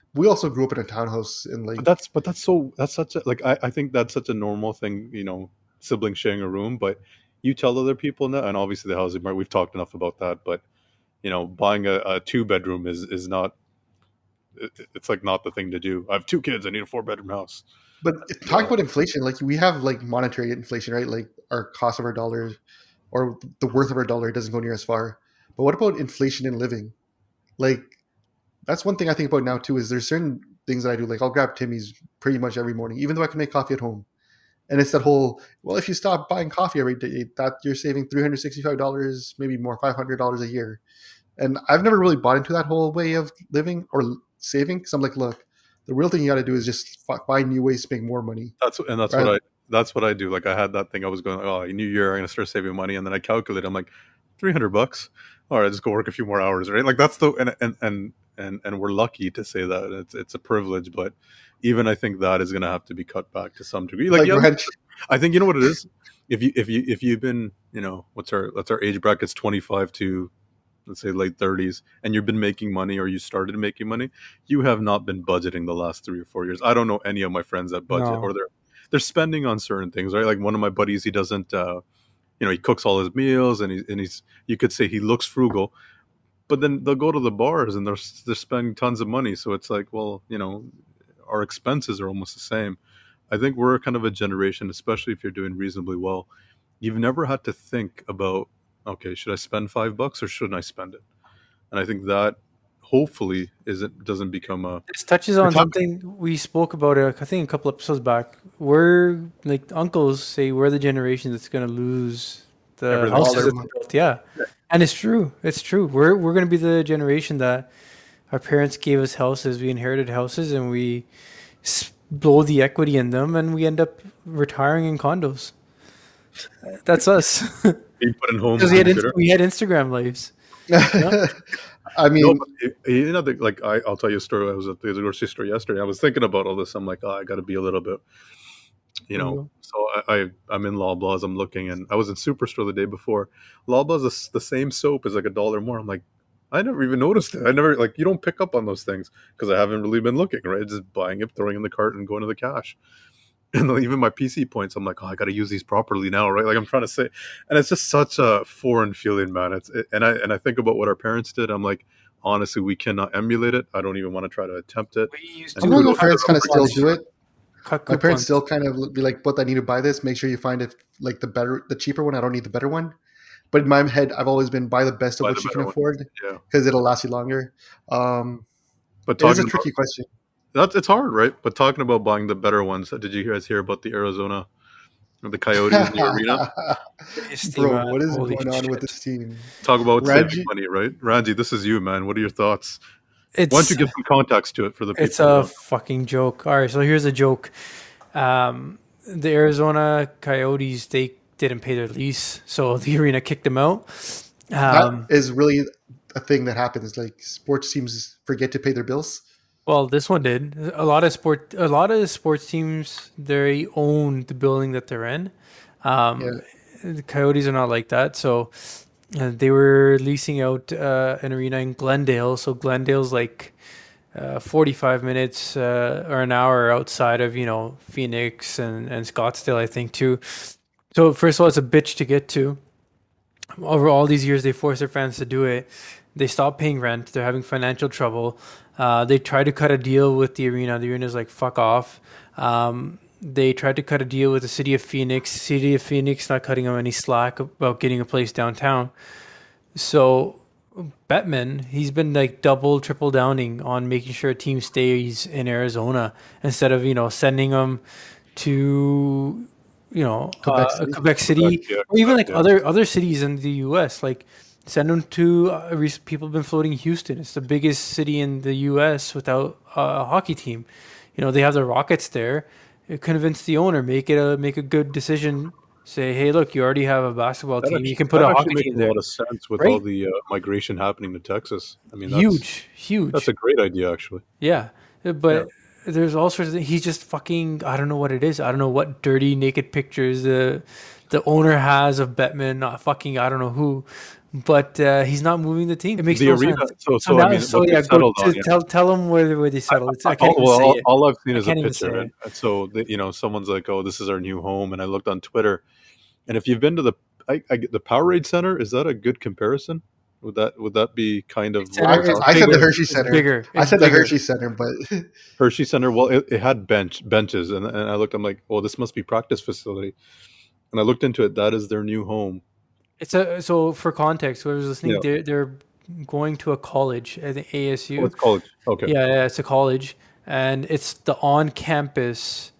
we also grew up in a townhouse in like. But that's such a like I think that's such a normal thing, siblings sharing a room. But you tell other people now, and obviously the housing market, we've talked enough about that. But buying a 2-bedroom is not. It's like not the thing to do. I have 2 kids. I need a 4-bedroom house. But talk about inflation. Like we have like monetary inflation, right? Like our cost of our dollar or the worth of our dollar doesn't go near as far. But what about inflation in living? Like that's one thing I think about now too. Is there's certain things that I do. Like I'll grab Timmy's pretty much every morning, even though I can make coffee at home. And it's that whole, well, if you stop buying coffee every day, that you're saving $365, maybe more, $500 a year. And I've never really bought into that whole way of living or saving. Because I'm like, look, the real thing you got to do is just find new ways to make more money. That's right? what I do. Like I had that thing. I was going, oh, new year, I'm gonna start saving money, and then I calculate. I'm like, $300. All right, just go work a few more hours, right? Like that's and we're lucky to say that it's a privilege, but even I think that is gonna have to be cut back to some degree. Like I think you know what it is. If you've been that's our age bracket's 25 to let's say late 30s, and you've been making money or you started making money, you have not been budgeting the last 3 or 4 years. I don't know any of my friends that budget or they're spending on certain things, right? Like one of my buddies, he doesn't, he cooks all his meals and he's, you could say he looks frugal, but then they'll go to the bars and they're spending tons of money. So it's like, well, our expenses are almost the same. I think we're kind of a generation, especially if you're doing reasonably well, you've never had to think about, okay, should I spend $5 or shouldn't I spend it? And I think that hopefully doesn't become a. This touches on something we spoke about. I think a couple episodes back. We're like uncles say we're the generation that's going to lose the houses that they built. Yeah, and it's true. It's true. We're going to be the generation that our parents gave us houses. We inherited houses and we blow the equity in them, and we end up retiring in condos. That's us. Being put in homes because we had Instagram lives. I mean, I'll tell you a story. I was at the grocery store yesterday. I was thinking about all this. I'm like, I got to be a little bit, So I'm in Loblaws. I'm looking, and I was in Superstore the day before. Loblaws is the same soap is like $1 more. I'm like, I never even noticed it. I never you don't pick up on those things because I haven't really been looking. Right, just buying it, throwing it in the cart, and going to the cash. And even my PC points, I'm like, I got to use these properly now, right? Like I'm trying to say, and it's just such a foreign feeling, man. And I think about what our parents did. I'm like, honestly, we cannot emulate it. I don't even want to try to attempt it. My parents kind of still do it. My parents still kind of be like, "But I need to buy this. Make sure you find it like the cheaper one. I don't need the better one." But in my head, I've always been buy the best of what you can afford because it'll last you longer. But it's a tricky question. It's hard, right? But talking about buying the better ones, did you guys hear about the Arizona, the Coyotes in the arena? Bro, what is going on with this team? Talk about saving money, right? Ranji, this is you, man. What are your thoughts? Why don't you give some context to it for the people? It's a fucking joke. All right, so here's a joke. The Arizona Coyotes, they didn't pay their lease, so the arena kicked them out. That is really a thing that happens. Like sports teams forget to pay their bills. Well, this one did. A lot of sports teams, they own the building that they're in. The Coyotes are not like that. So they were leasing out an arena in Glendale. So Glendale's like 45 minutes or an hour outside of, Phoenix and Scottsdale, I think, too. So first of all, it's a bitch to get to. Over all these years, they forced their fans to do it. They stopped paying rent. They're having financial trouble. They tried to cut a deal with the arena. The arena's like, fuck off. They tried to cut a deal with the city of Phoenix. City of Phoenix not cutting them any slack about getting a place downtown. So Bettman, he's been like double, triple downing on making sure a team stays in Arizona instead of, sending them to, Quebec City or even like other cities in the U.S. Like, send them to people have been floating Houston. It's the biggest city in the U.S. without a hockey team. They have the Rockets there. Convince the owner, make a good decision. Say, hey, look, you already have a basketball team. You can put a hockey team there. That makes a lot of sense with all the migration happening to Texas. I mean, huge. That's a great idea, actually. Yeah, but there's all sorts of things. He's just fucking. I don't know what it is. I don't know what dirty naked pictures the the owner has of Bettman, not fucking I don't know who, but he's not moving the team. It makes The no arena. sense. So I mean, what they Go settled on. Yeah. tell them where they settled. I can't even say Well, it. all I've seen I is a can't even picture, say and so someone's like, "Oh, this is our new home," and I looked on Twitter, and if you've been to the the Powerade Center, is that a good comparison? Would that be kind of Center what is we're I said the bigger. Hershey It's Center. bigger. I It's said the bigger. Hershey Center, but Hershey Center? Well, it had benches, and I looked. I'm like, "Oh, this must be practice facility," and I looked into it. That is their new home. So for context, whoever's listening, Yeah. they're going to a college at the ASU. Oh, it's college. Okay. Yeah, it's a college, and it's the on-campus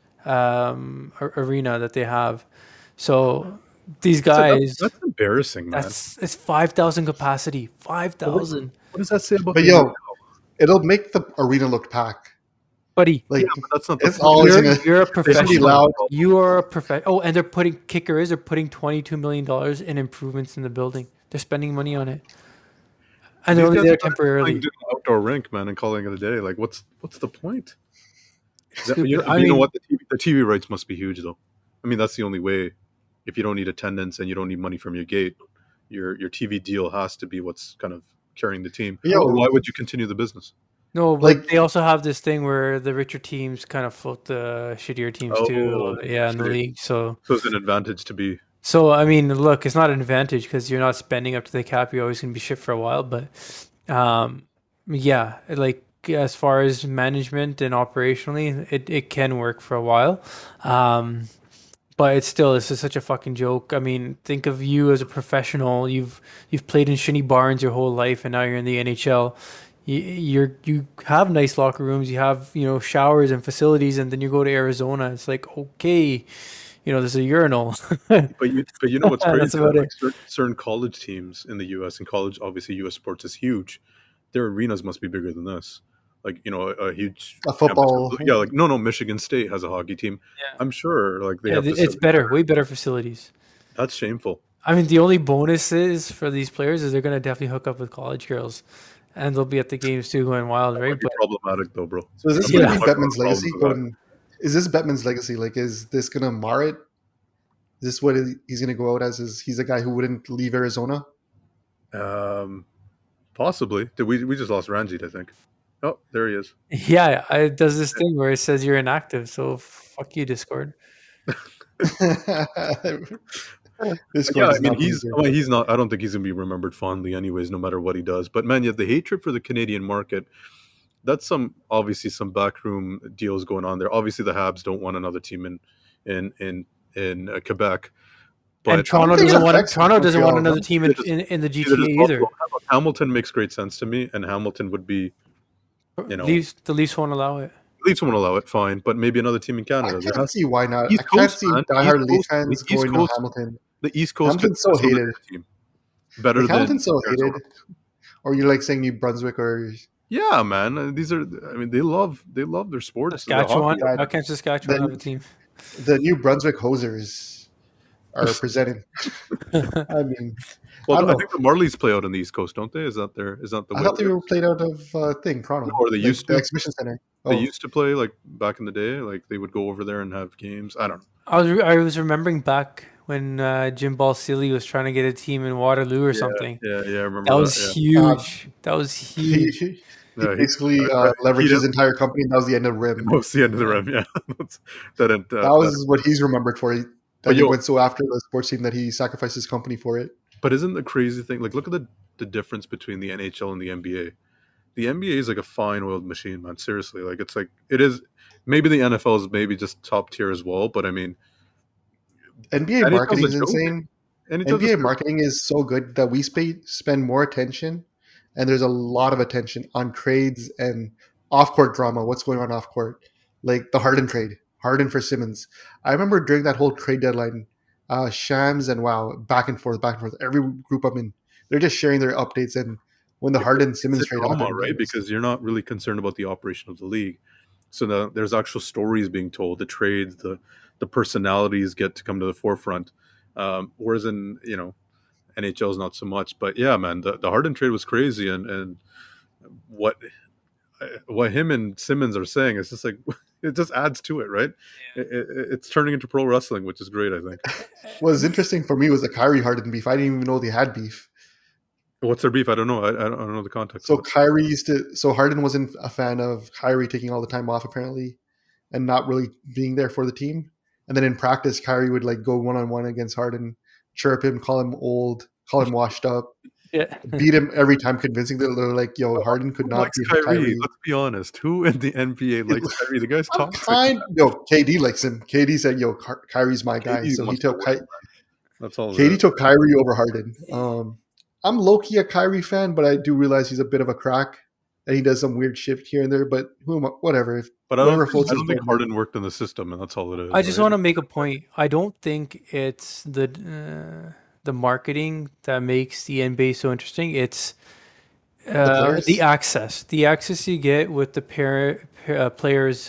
arena that they have. So these guys, That's embarrassing, man. it's 5,000 capacity. 5,000, What does that say about? but the yo, NFL? it'll make the arena look packed. buddy. Like But that's not the it's point. always You're, gonna. you're a It's gonna be professional. loud. You are a professional. Oh, and they're putting $22 million in improvements in the building. They're spending money on it, and they're These only guys there are playing temporarily. an outdoor rink, man, and calling it a day. Like, what's the point? Stupid. You I know mean, what? The TV rights must be huge, though. I mean, that's the only way. If you don't need attendance and you don't need money from your gate, your TV deal has to be what's kind of carrying the team. Yo. Or why would you continue the business? no, but like- they also have this thing where the richer teams kind of float the shittier teams too. Oh, Yeah, in the shit. league. So it's an advantage to be. I mean, look, it's not an advantage because you're not spending up to the cap. You're always going to be shit for a while. But yeah, like as far as management and operationally, it can work for a while. But it's just such a fucking joke. I mean, think of you as a professional. You've played in shinny barns your whole life, and now you're in the NHL. You have nice locker rooms. You have showers and facilities, and then you go to Arizona. It's like, okay, there's a urinal. But you know what's That's crazy? about Like certain college teams in the U.S. and college, obviously U.S. sports is huge. Their arenas must be bigger than this. Like a huge A football. campus. Yeah, like no, Michigan State has a hockey team. Yeah. I'm sure like they Yeah, have. it's facilities better, there. way better facilities. That's shameful. I mean, the only bonus is for these players is they're gonna definitely hook up with college girls, and they'll be at the games too, going wild, right? Might be problematic though, bro. So is this Yeah. gonna be Much more Bettman's legacy? problem with Is this Bettman's legacy? Like, is this gonna mar it? Is this what he's gonna go out as? Is he's a guy who wouldn't leave Arizona? Possibly. Did we just lost Ranjit, I think. Oh, there he is. Yeah, it does this thing where it says you're inactive. So fuck you, Discord. This Yeah, one I is mean not easier. he's not. I don't think he's gonna be remembered fondly, anyways, no matter what he does. But man, yeah, the hatred for the Canadian market. That's obviously some backroom deals going on there. Obviously, the Habs don't want another team in Quebec. But And Toronto think it doesn't want affects Toronto doesn't want Montreal, another no? team They just- in the Either GTA just either. Buffalo- Hamilton makes great sense to me, and Hamilton would be. The Leafs won't allow it. Leafs won't allow it, fine, but maybe another team in I Canada. There can't has- see why not. East I can't Coast, see man. diehard East Leaf Coast- fans East going Coast- to Hamilton. the East Coast Hamilton's so could hated. another team. Better Like, than Hamilton's so Arizona. hated. Or you're like saying New Brunswick or Yeah, man. These are. I mean, they love their sports. the Saskatchewan. hockey. Why can't Saskatchewan Then- have a team? the New Brunswick Hosers are presenting. I mean, Well, I don't I know. think the Marlies play out on the East Coast, don't they? Is that the I way thought they it were works? played out of Toronto. Or they Like, used the to. exhibition center. They Oh, used to play like back in the day. Like they would go over there and have games. I don't know. I was remembering back when Jim Balsillie was trying to get a team in Waterloo or something. Yeah, I remember That was yeah. huge. That was huge. he Yeah, he- basically he leveraged his did- entire company. And that was the end of Rim. That was the end of the rim. Yeah, That was what he's remembered for. That But he yo- went so after the sports team that he sacrificed his company for it. But isn't the crazy thing? Like, look at the difference between the NHL and the NBA. The NBA is like a fine-oiled machine, man. Seriously, like it is. Maybe the NFL is maybe just top tier as well, but I mean, NBA NHL's marketing a is joke. insane. and it does NBA marketing is so good that we spend more attention, and there's a lot of attention on trades and off-court drama. What's going on off-court, like the Harden trade, Harden for Simmons. I remember during that whole trade deadline, Shams and Wow back and forth. Every group I'm in, they're just sharing their updates. And when the Harden Simmons It's a trade drama, happened, right? Because you're not really concerned about the operation of the league. So there's actual stories being told. The trades, the personalities get to come to the forefront. Whereas in NHL is not so much. But yeah, man, the Harden trade was crazy, and what what him and Simmons are saying is just like it just adds to it, right? It's turning into pro wrestling, which is great. I think. What was interesting for me was the Kyrie Harden beef. I didn't even know they had beef. What's their beef? I don't know. I don't know the context. So Kyrie so Harden wasn't a fan of Kyrie taking all the time off apparently, and not really being there for the team. And then in practice, Kyrie would like go 1-on-1 against Harden, chirp him, call him old, call him washed up, beat him every time, convincing them. They're like, "Yo, Harden could not beat Kyrie." Let's be honest. Who in the NBA likes Kyrie? The guy's toxic. KD likes him. KD said, "Yo, Kyrie's my guy." KD So he took That's all. KD took Kyrie over Harden. I'm low-key a Kyrie fan, but I do realize he's a bit of a crack, and he does some weird shit here and there. But whatever. But I don't think Harden worked in the system, and that's all it is. I just want to make a point. I don't think it's the marketing that makes the NBA so interesting. It's the access you get with the players,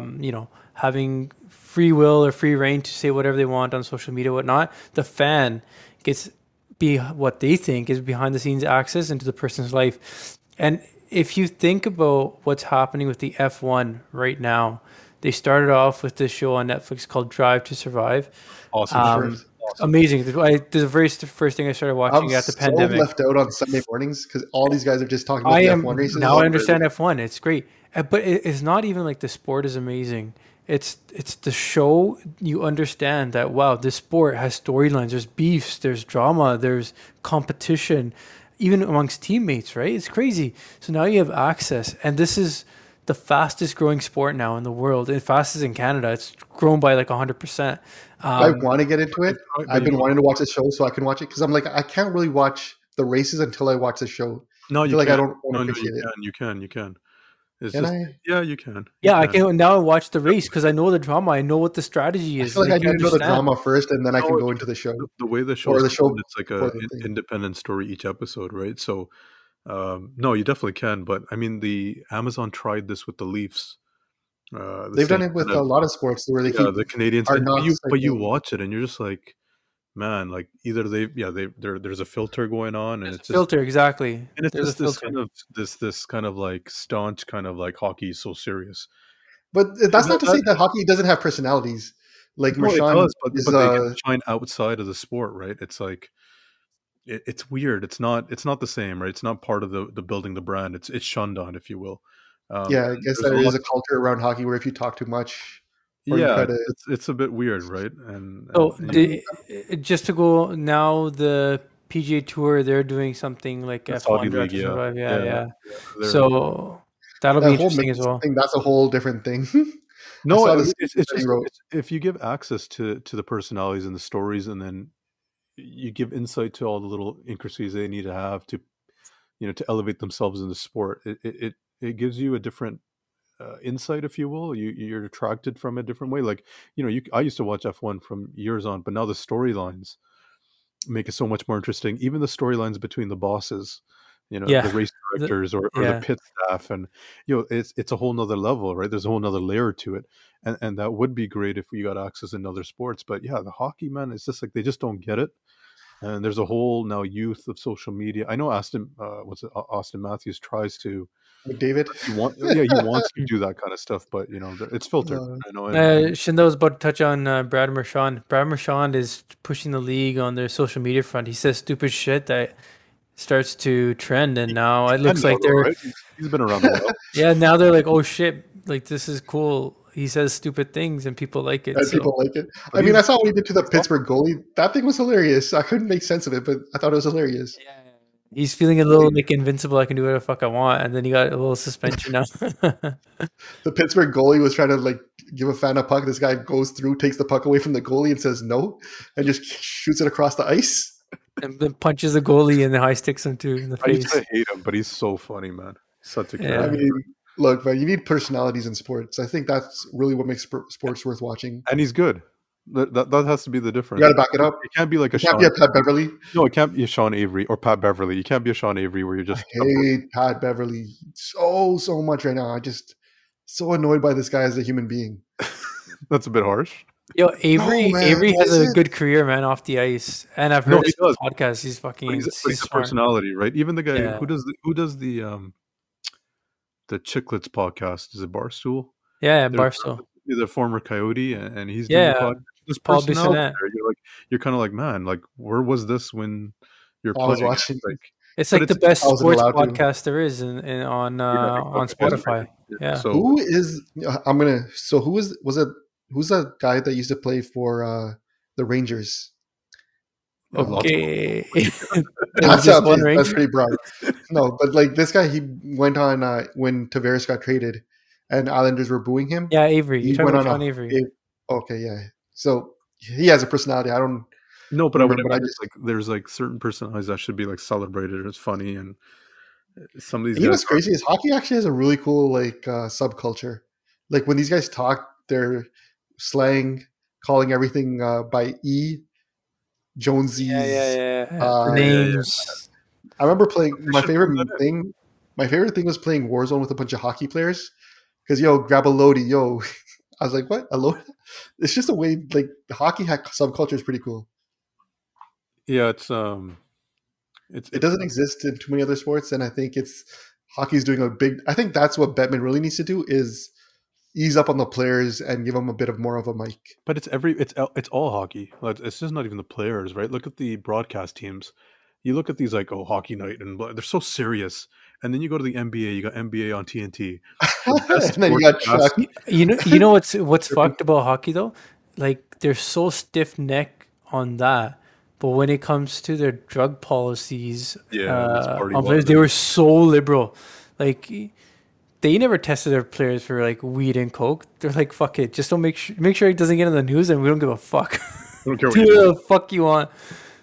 having free will or free reign to say whatever they want on social media, whatnot. The fan gets what they think is behind the scenes access into the person's life. And if you think about what's happening with the F1 right now, they started off with this show on Netflix called Drive to Survive. Awesome. Amazing. The very first thing I started watching at the pandemic. I'm left out on Sunday mornings because all these guys are just talking about the F1 races. Now I understand F1. It's great. But it's not even like the sport is amazing. It's the show. You understand that, wow, this sport has storylines. There's beefs. There's drama. There's competition, even amongst teammates, right? It's crazy. So now you have access. And this is the fastest growing sport now in the world. The fastest in Canada. It's grown by like 100%. I want to get into it. I've been wanting to watch the show so I can watch it because I'm like, I can't really watch the races until I watch the show. No, you I feel can. like I don't want to appreciate it. You can. It's Can just, I? Yeah, you can. I can now watch the race because I know the drama. I know what the strategy is. I feel like I need to know the drama first, and then I can go into the show. The way the show, it's like an independent story each episode, right? So, no, you definitely can. But I mean, the Amazon tried this with the Leafs. They've done it with a lot of sports where they keep the Canadians. But you watch it, and you're just like, man, like either there's a filter going on, and it's just, filter exactly, and it's just this kind of like staunch kind of like hockey is so serious. But that's not to say that hockey doesn't have personalities. Like Marchand but they can shine outside of the sport, right? It's like it's weird. It's not the same, right? It's not part of the building the brand. It's shunned on, if you will. I guess there is a culture around hockey where if you talk too much. It's a bit weird, right? And just to go now, the PGA Tour, they're doing something like F1 Drive to Survive. Yeah. So that'll be interesting as well. That's a whole different thing. No, it's just, if you give access to the personalities and the stories, and then you give insight to all the little intricacies they need to have to elevate themselves in the sport, it gives you a different insight, if you will. You're attracted from a different way. Like, I used to watch F1 from years on, but now the storylines make it so much more interesting. Even the storylines between the bosses, the race directors or the pit staff, and it's a whole nother level, right? There's a whole nother layer to it, and that would be great if we got access in other sports. But the hockey, man, it's just like they just don't get it. And there's a whole now youth of social media. I know Austin Matthews tries to. David, he wants to do that kind of stuff, but it's filtered. Shindo was about to touch on Brad Marchand. Brad Marchand is pushing the league on their social media front. He says stupid shit that starts to trend, and now it looks like he's been around a while. Yeah, now they're like, oh shit, like this is cool. He says stupid things, and people like it. People like it. I mean, I saw what he did to the Pittsburgh goalie. That thing was hilarious. I couldn't make sense of it, but I thought it was hilarious. Yeah. He's feeling a little like invincible. I can do whatever the fuck I want, and then he got a little suspension now. The Pittsburgh goalie was trying to like give a fan a puck. This guy goes through, takes the puck away from the goalie, and says no, and just shoots it across the ice, and then punches the goalie and the high sticks him too in the face. I hate him, but he's so funny, man. Such a character. I mean, look, man, you need personalities in sports. I think that's really what makes sports worth watching. And he's good. That has to be the difference. You got to back it up. It can't be like it can't be a Pat Beverly. No, it can't be a Sean Avery or Pat Beverly. You can't be a Sean Avery where you're just. I hate Pat Beverly so much right now. I just so annoyed by this guy as a human being. That's a bit harsh. Yo, Avery has a good career, man, off the ice, and I've heard his podcast. He's fucking. He's a personality, right? Even the guy who does the Chicklets podcast. Is it Barstool? Yeah, There's Barstool. the former Coyote, and he's doing the Yeah, podcast. This Paul person out Bissonnette. there, you're kind of like, man, like where was this when you're I was playing? watching. Like, It's but like the it's- best I wasn't sports allowed to. podcast there is on okay, Spotify. Yeah. So Who is? I'm gonna. So who is? Was it? Who's that guy that used to play for the Rangers? Okay. That's, just one that's Ranger? pretty broad. No, but like this guy, he went on when Tavares got traded, and Islanders were booing him. Yeah, Avery. He You're talking went about on Sean a- Avery. Okay, yeah. So he has a personality. I don't. no, but Remember, I but I would just- like there's like certain personalities that should be like celebrated as funny, and some of these You know guys what's crazy is hockey actually has a really cool like subculture. Like when these guys talk, they're slang, calling everything by E, Jonesy's. Yeah. Uh, Names. I remember playing my should favorite bring that thing. My favorite thing was playing Warzone with a bunch of hockey players. Because grab a loadie, I was like, what a load? It's just a way like the hockey subculture is pretty cool. Yeah, it's It doesn't exist in too many other sports, and I think hockey's doing a big. I think that's what Bettman really needs to do is ease up on the players and give them a bit of more of a mic. But it's all hockey. Like, it's just not even the players, right? Look at the broadcast teams. You look at these like hockey night, and they're so serious. And then you go to the NBA. You got NBA on TNT. And then you got Chuck. You know what's fucked about hockey though? Like they're so stiff neck on that. But when it comes to their drug policies, Yeah, it's party on players, they wild. were so liberal. Like they never tested their players for like weed and coke. They're like, fuck it, just don't make sure it doesn't get in the news, and we don't give a fuck. I don't care what Do you do. whatever the fuck you want.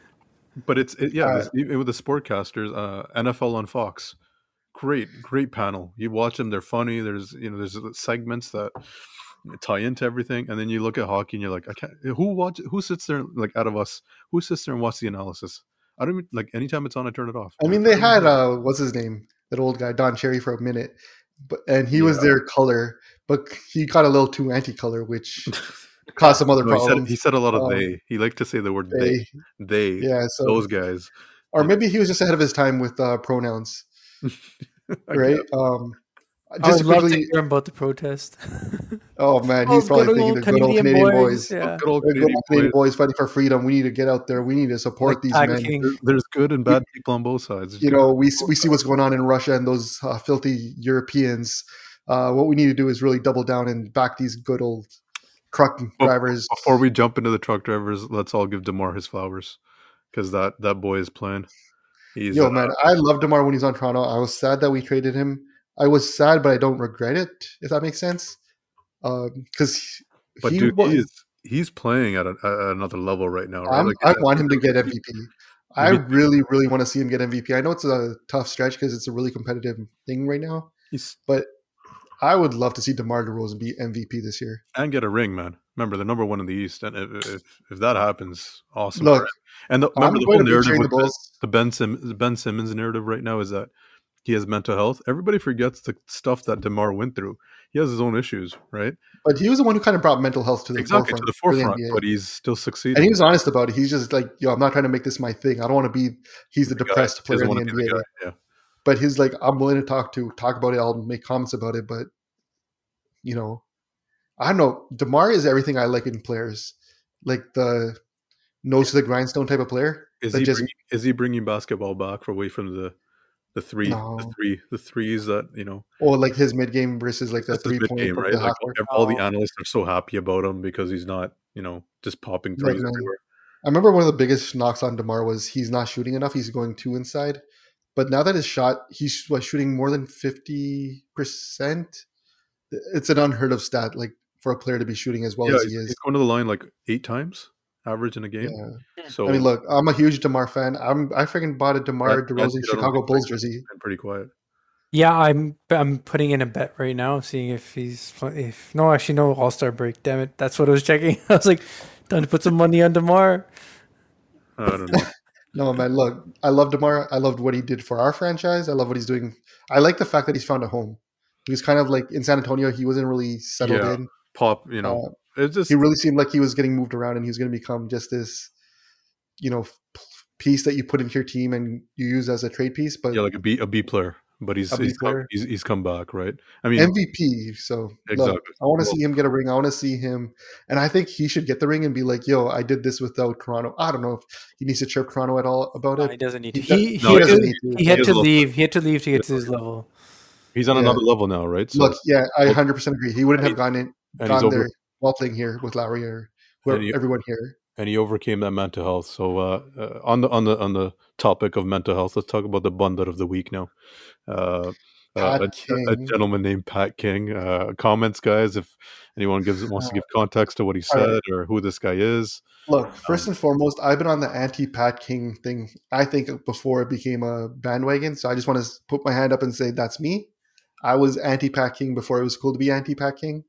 But even with the sportcasters, NFL on Fox, great panel. You watch them; they're funny. There's segments that tie into everything, and then you look at hockey and you're like, I can't. Who sits there like out of us? Who sits there and watch the analysis? I don't even like. Anytime it's on, I turn it off. I mean, they had what's his name? That old guy, Don Cherry, for a minute, and he was their color, but he got a little too anti-color, which caused some other No, problems. he said a lot of they. He liked to say the word they. Yeah, so Those guys. or maybe he was just ahead of his time with pronouns, right? I Just would love to quickly, hear about the protest. oh man, he's probably thinking the good old Canadian boys. Yeah. Good old Good Canadian old Canadian boys. boys fighting for freedom. We need to get out there. We need to support Like these Tag men. King. There's good and bad people on both sides. We see what's going on in Russia and those filthy Europeans. What we need to do is really double down and back these good old truck drivers. Before we jump into the truck drivers, let's all give DeMar his flowers because that boy is playing. He's Man, I love DeMar when he's on Toronto. I was sad that we traded him. I was sad, but I don't regret it, if that makes sense. Because but dude, he's playing at another level right now. Right? I want him to get MVP. I really, really want to see him get MVP. I know it's a tough stretch because it's a really competitive thing right now. But I would love to see DeMar DeRozan be MVP this year and get a ring, man. Remember, they're number one in the East, and if that happens, awesome. Look, and remember the going whole to be narrative trading with the Bulls. the Ben Simmons narrative right now is that he has mental health. Everybody forgets the stuff that DeMar went through. He has his own issues, right? But he was the one who kind of brought mental health to the Exactly forefront. to the for forefront, NBA. but he's still succeeding. And he was honest about it. He's just like, I'm not trying to make this my thing. I don't want to be. He's the depressed player in the NBA. Yeah. But he's like, I'm willing to talk about it. I'll make comments about it. But I don't know. DeMar is everything I like in players, like the nose to the grindstone type of player. Is he bringing basketball back away from the threes that or like his mid game versus like the 3-point game, right? Like all the analysts are so happy about him because he's not just popping threes everywhere. I remember one of the biggest knocks on DeMar was he's not shooting enough. He's going too inside, but now that his shot, he's shooting more than 50%. It's an unheard of stat, like for a player to be shooting as well as he is. He's going to the line like 8 times average in a game. Yeah. So I mean, look, I'm a huge DeMar fan. I freaking bought a DeMar DeRozan Chicago Bulls jersey. I'm pretty quiet. Yeah, I'm putting in a bet right now, seeing if no All-Star break. Damn it, that's what I was checking. I was like, time to put some money on DeMar. I don't know. No, man, look, I love DeMar. I loved what he did for our franchise. I love what he's doing. I like the fact that he's found a home. He was kind of like in San Antonio. He wasn't really settled in. Pop, it's just, he really seemed like he was getting moved around, and he was going to become just this, piece that you put into your team and you use as a trade piece. But like a B player, but A B player. he's come back, right? I mean, MVP. So exactly. look, I want to Well, see him get a ring. I want to see him, and I think he should get the ring and be like, "Yo, I did this without Toronto." I don't know if he needs to chirp Toronto at all about No, it. he doesn't need to. He No, doesn't need to. He had He to is leave. He had to leave to get to his level. he's on Yeah. another level now, right? So Look, yeah, I 100% agree. He wouldn't have and he's gone over there while playing here with Lowry or and he, everyone here. and he overcame that mental health. So on the topic of mental health, let's talk about the bundle of the week now. Pat A King. gentleman named Pat King. Comments, guys, if anyone wants to give context to what he All said right. or who this guy is. Look, first and foremost, I've been on the anti-Pat King thing, I think, before it became a bandwagon. So I just want to put my hand up and say that's me. I was anti-Pat King before it was cool to be anti-Pat King.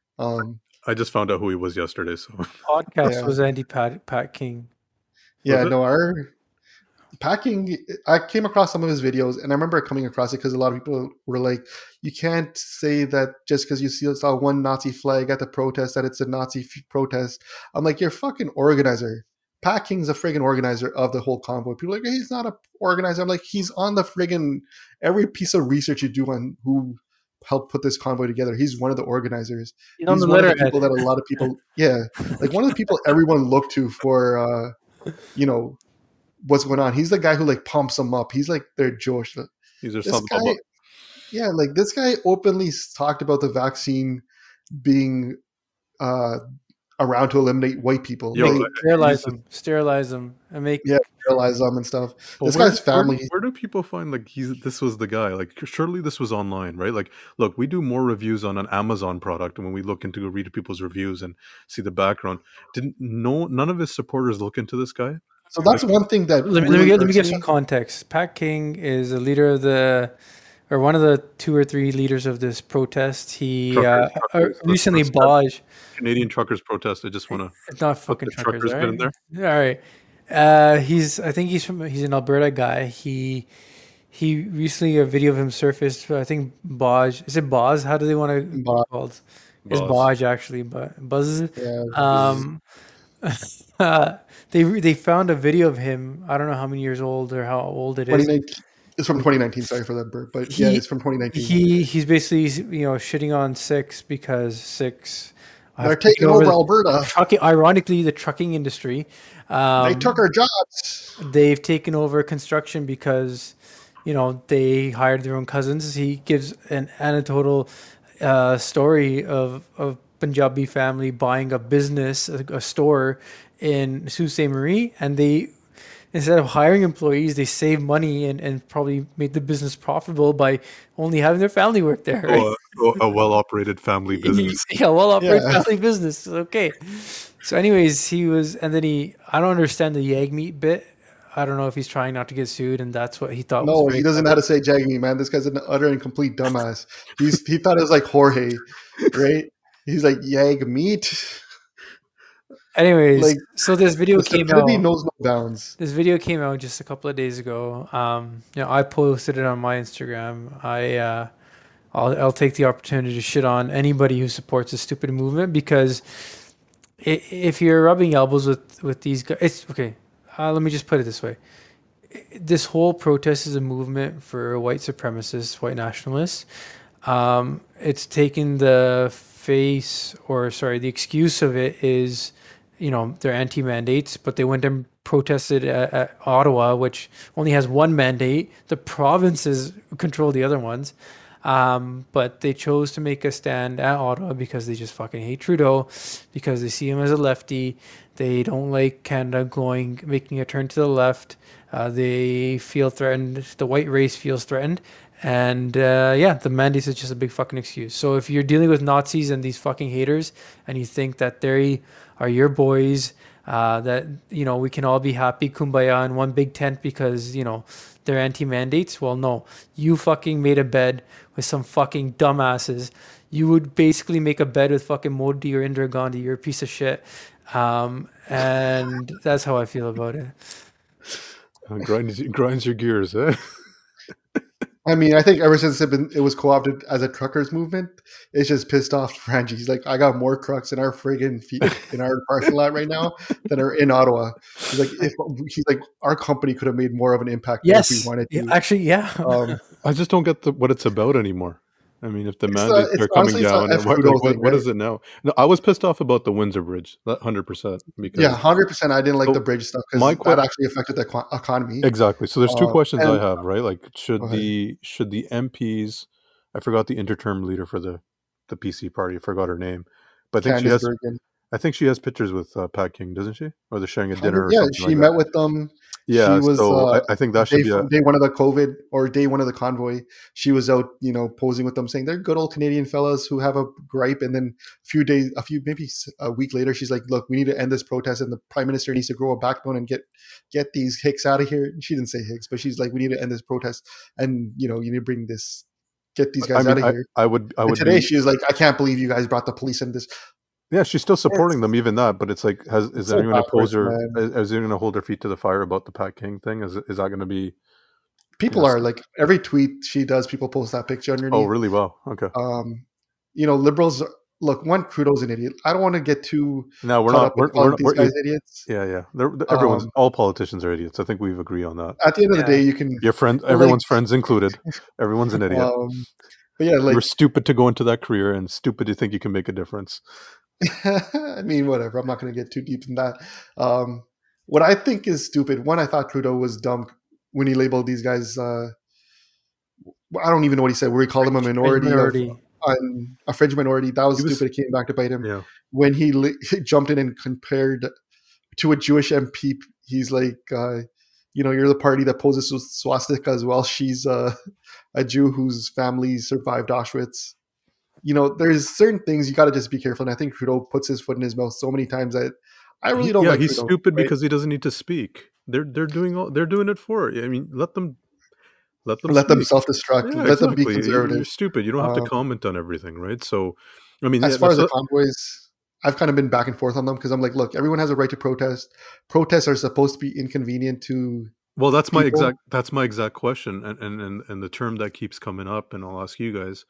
I just found out who he was yesterday. So Podcast Yeah. was Andy Pat King. Yeah, Was it? no, our Pat King, I came across some of his videos, and I remember coming across it because a lot of people were like, you can't say that just because you saw one Nazi flag at the protest that it's a Nazi protest. I'm like, you're a fucking organizer. Pat King's a friggin' organizer of the whole convoy. People are like, he's not a organizer. I'm like, he's on the friggin' every piece of research you do on who helped put this convoy together. He's one of the organizers. He's on He's the one of the letterhead. people that a lot of people, yeah, like one of the people everyone looked to for, what's going on. He's the guy who like pumps them up. He's like their Josh. these are This some. guy, yeah, like this guy openly talked about the vaccine being around to eliminate white people. Yo, Like, Sterilize them, and make. yeah, sterilize them and stuff. But This where- guy's family. Where do people find like this was the guy? Like surely this was online, right? Like, look, we do more reviews on an Amazon product, and when we look into go read people's reviews and see the background, none of his supporters look into this guy? So that's one thing that Let really me irks get me. some context. Pat King is a leader of one of the 2 or 3 leaders of this protest. He Truckers, recently let's- Baj. Canadian truckers protest. I just want to It's not fucking the truckers, truckers bit in right? there. All right. He's an Alberta guy. He recently a video of him surfaced. I think Baj. Is it Boz? How do they want to be Baj. called? It's Boz. Baj actually, but Buzz. Yeah, They found a video of him. I don't know how many years old or how old it is. 2019. It's from 2019. Sorry for that, Bert, but yeah, it's from 2019. He's basically shitting on Six because Six They're taking over the Alberta. trucking. Ironically, the trucking industry. They took our jobs. They've taken over construction because they hired their own cousins. He gives an anecdotal story of Punjabi family buying a business, a store in Sault Ste. Marie, and they, instead of hiring employees, they save money and probably made the business profitable by only having their family work there. Right? A well-operated family business. Yeah, well-operated Yeah. family business. Okay. So anyways, I don't understand the yag meat bit. I don't know if he's trying not to get sued, and that's what he thought. No, was he doesn't know how to say Jaggy, man. This guy's an utter and complete dumbass. He thought it was like Jorge, right? He's like Yag meat. Anyways, Like, so this video The came stupidity out. knows no bounds. This video came out just a couple of days ago. I posted it on my Instagram. I'll take the opportunity to shit on anybody who supports this stupid movement because if you're rubbing elbows with these guys, it's okay. Let me just put it this way. This whole protest is a movement for white supremacists, white nationalists. It's taken the excuse of it is, they're anti-mandates, but they went and protested at Ottawa, which only has one mandate. The provinces control the other ones. But they chose to make a stand at Ottawa because they just fucking hate Trudeau, because they see him as a lefty. They don't like Canada making a turn to the left. They feel threatened. The white race feels threatened. And the mandates is just a big fucking excuse. So if you're dealing with Nazis and these fucking haters and you think that they are your boys, that, we can all be happy, kumbaya in one big tent because, they're anti-mandates, well, no. You fucking made a bed with some fucking dumbasses. You would basically make a bed with fucking Modi or Indira Gandhi. You're a piece of shit. And that's how I feel about it. Grinds your gears, eh? I mean, I think ever since it was co-opted as a truckers movement, it's just pissed off Frangie. He's like, I got more trucks in our friggin' in our parking lot right now than are in Ottawa. He's like, our company could have made more of an impact if we wanted to. Actually, yeah. I just don't get what it's about anymore. I mean, if the It's mandates are coming honestly, it's down, a F. what, Trudeau like, thing, what right? is it now? No, I was pissed off about the Windsor Bridge, 100%. Yeah, Because 100%. I didn't like so the bridge stuff my because that actually affected the economy. exactly. So there's two questions I And have, right? Like, go should ahead. the MPs? I forgot the interterm leader for the PC party. I forgot her name, but Candice Bergen. I think she has pictures with Pat King, doesn't she? Or they're sharing a dinner or Yeah, something she like met that. with them. She Yeah, was so I think that should be a day one of the COVID or day one of the convoy. She was out, posing with them, saying they're good old Canadian fellas who have a gripe. And then maybe a week later, she's like, "Look, we need to end this protest, and the prime minister needs to grow a backbone and get these hicks out of here." And she didn't say hicks, but she's like, "We need to end this protest, and you need to get these guys out of here." I would And today be, she was like, "I can't believe you guys brought the police in this." yeah, she's still supporting them, even that. But it's like, is so anyone going to oppose her? backwards, man. Is anyone going to hold their feet to the fire about the Pat King thing? Is that going to be? People are like, every tweet she does, people post that picture Oh, underneath. really? Well, okay. Liberals. Look, one, Trudeau's an idiot. I don't want to get too No, we're caught not. up with calling these guys idiots. Yeah. All politicians are idiots. I think we've agreed on that. At the end of the day, you can Your friend, everyone's friends included. Everyone's an idiot. But yeah, You're stupid to go into that career and stupid to think you can make a difference. I mean, whatever. I'm not going to get too deep in that. What I think is stupid. One, I thought Trudeau was dumb when he labeled these guys. I don't even know what he said. Where he called them a minority. A fringe minority. That was stupid. It came back to bite him. Yeah. When he jumped in and compared to a Jewish MP, he's like, you're the party that poses swastika as well. She's a Jew whose family survived Auschwitz. There's certain things you got to just be careful. And I think Trudeau puts his foot in his mouth so many times that I really don't like he's Trudeau, stupid right? because he doesn't need to speak. They're doing it for it. I mean, let them self-destruct. Yeah, let them be exactly. conservative. You're stupid. You don't have to comment on everything, right? So, I mean, as far as the convoys, I've kind of been back and forth on them because I'm like, look, everyone has a right to protest. Protests are supposed to be inconvenient to. Well, that's my exact question, and the term that keeps coming up, and I'll ask you guys: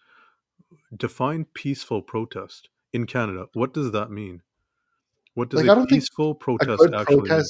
define peaceful protest in Canada. What does that mean? What does a peaceful protest actually mean?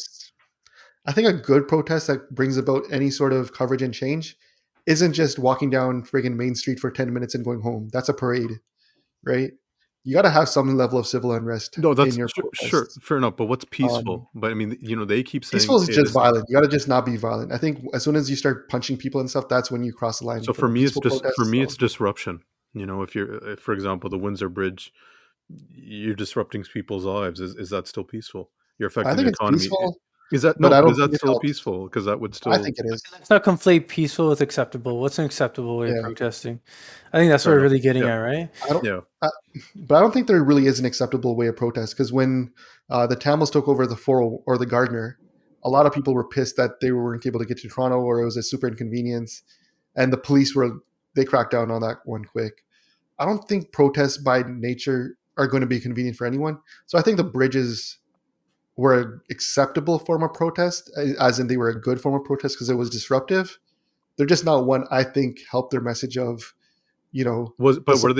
I think a good protest that brings about any sort of coverage and change isn't just walking down friggin' Main Street for 10 minutes and going home. That's a parade, right? You got to have some level of civil unrest. No, that's in your sure, fair enough. But what's peaceful? But I mean, they keep saying peaceful is just violent. You got to just not be violent. I think as soon as you start punching people and stuff, that's when you cross the line. So for me, it's disruption. If for example, the Windsor Bridge, you're disrupting people's lives. Is that still peaceful? You're affecting the economy. Peaceful. Is that still peaceful? Because that would still. I think it is. Let's not conflate peaceful with acceptable. What's an acceptable way of protesting? I think that's what we're really getting at, right? But I don't think there really is an acceptable way of protest because when the Tamils took over the 4 or the Gardiner, a lot of people were pissed that they weren't able to get to Toronto or it was a super inconvenience, and the police they cracked down on that one quick. I don't think protests by nature are going to be convenient for anyone. So I think the bridges were an acceptable form of protest, as in they were a good form of protest because it was disruptive. They're just not one I think helped their message of, were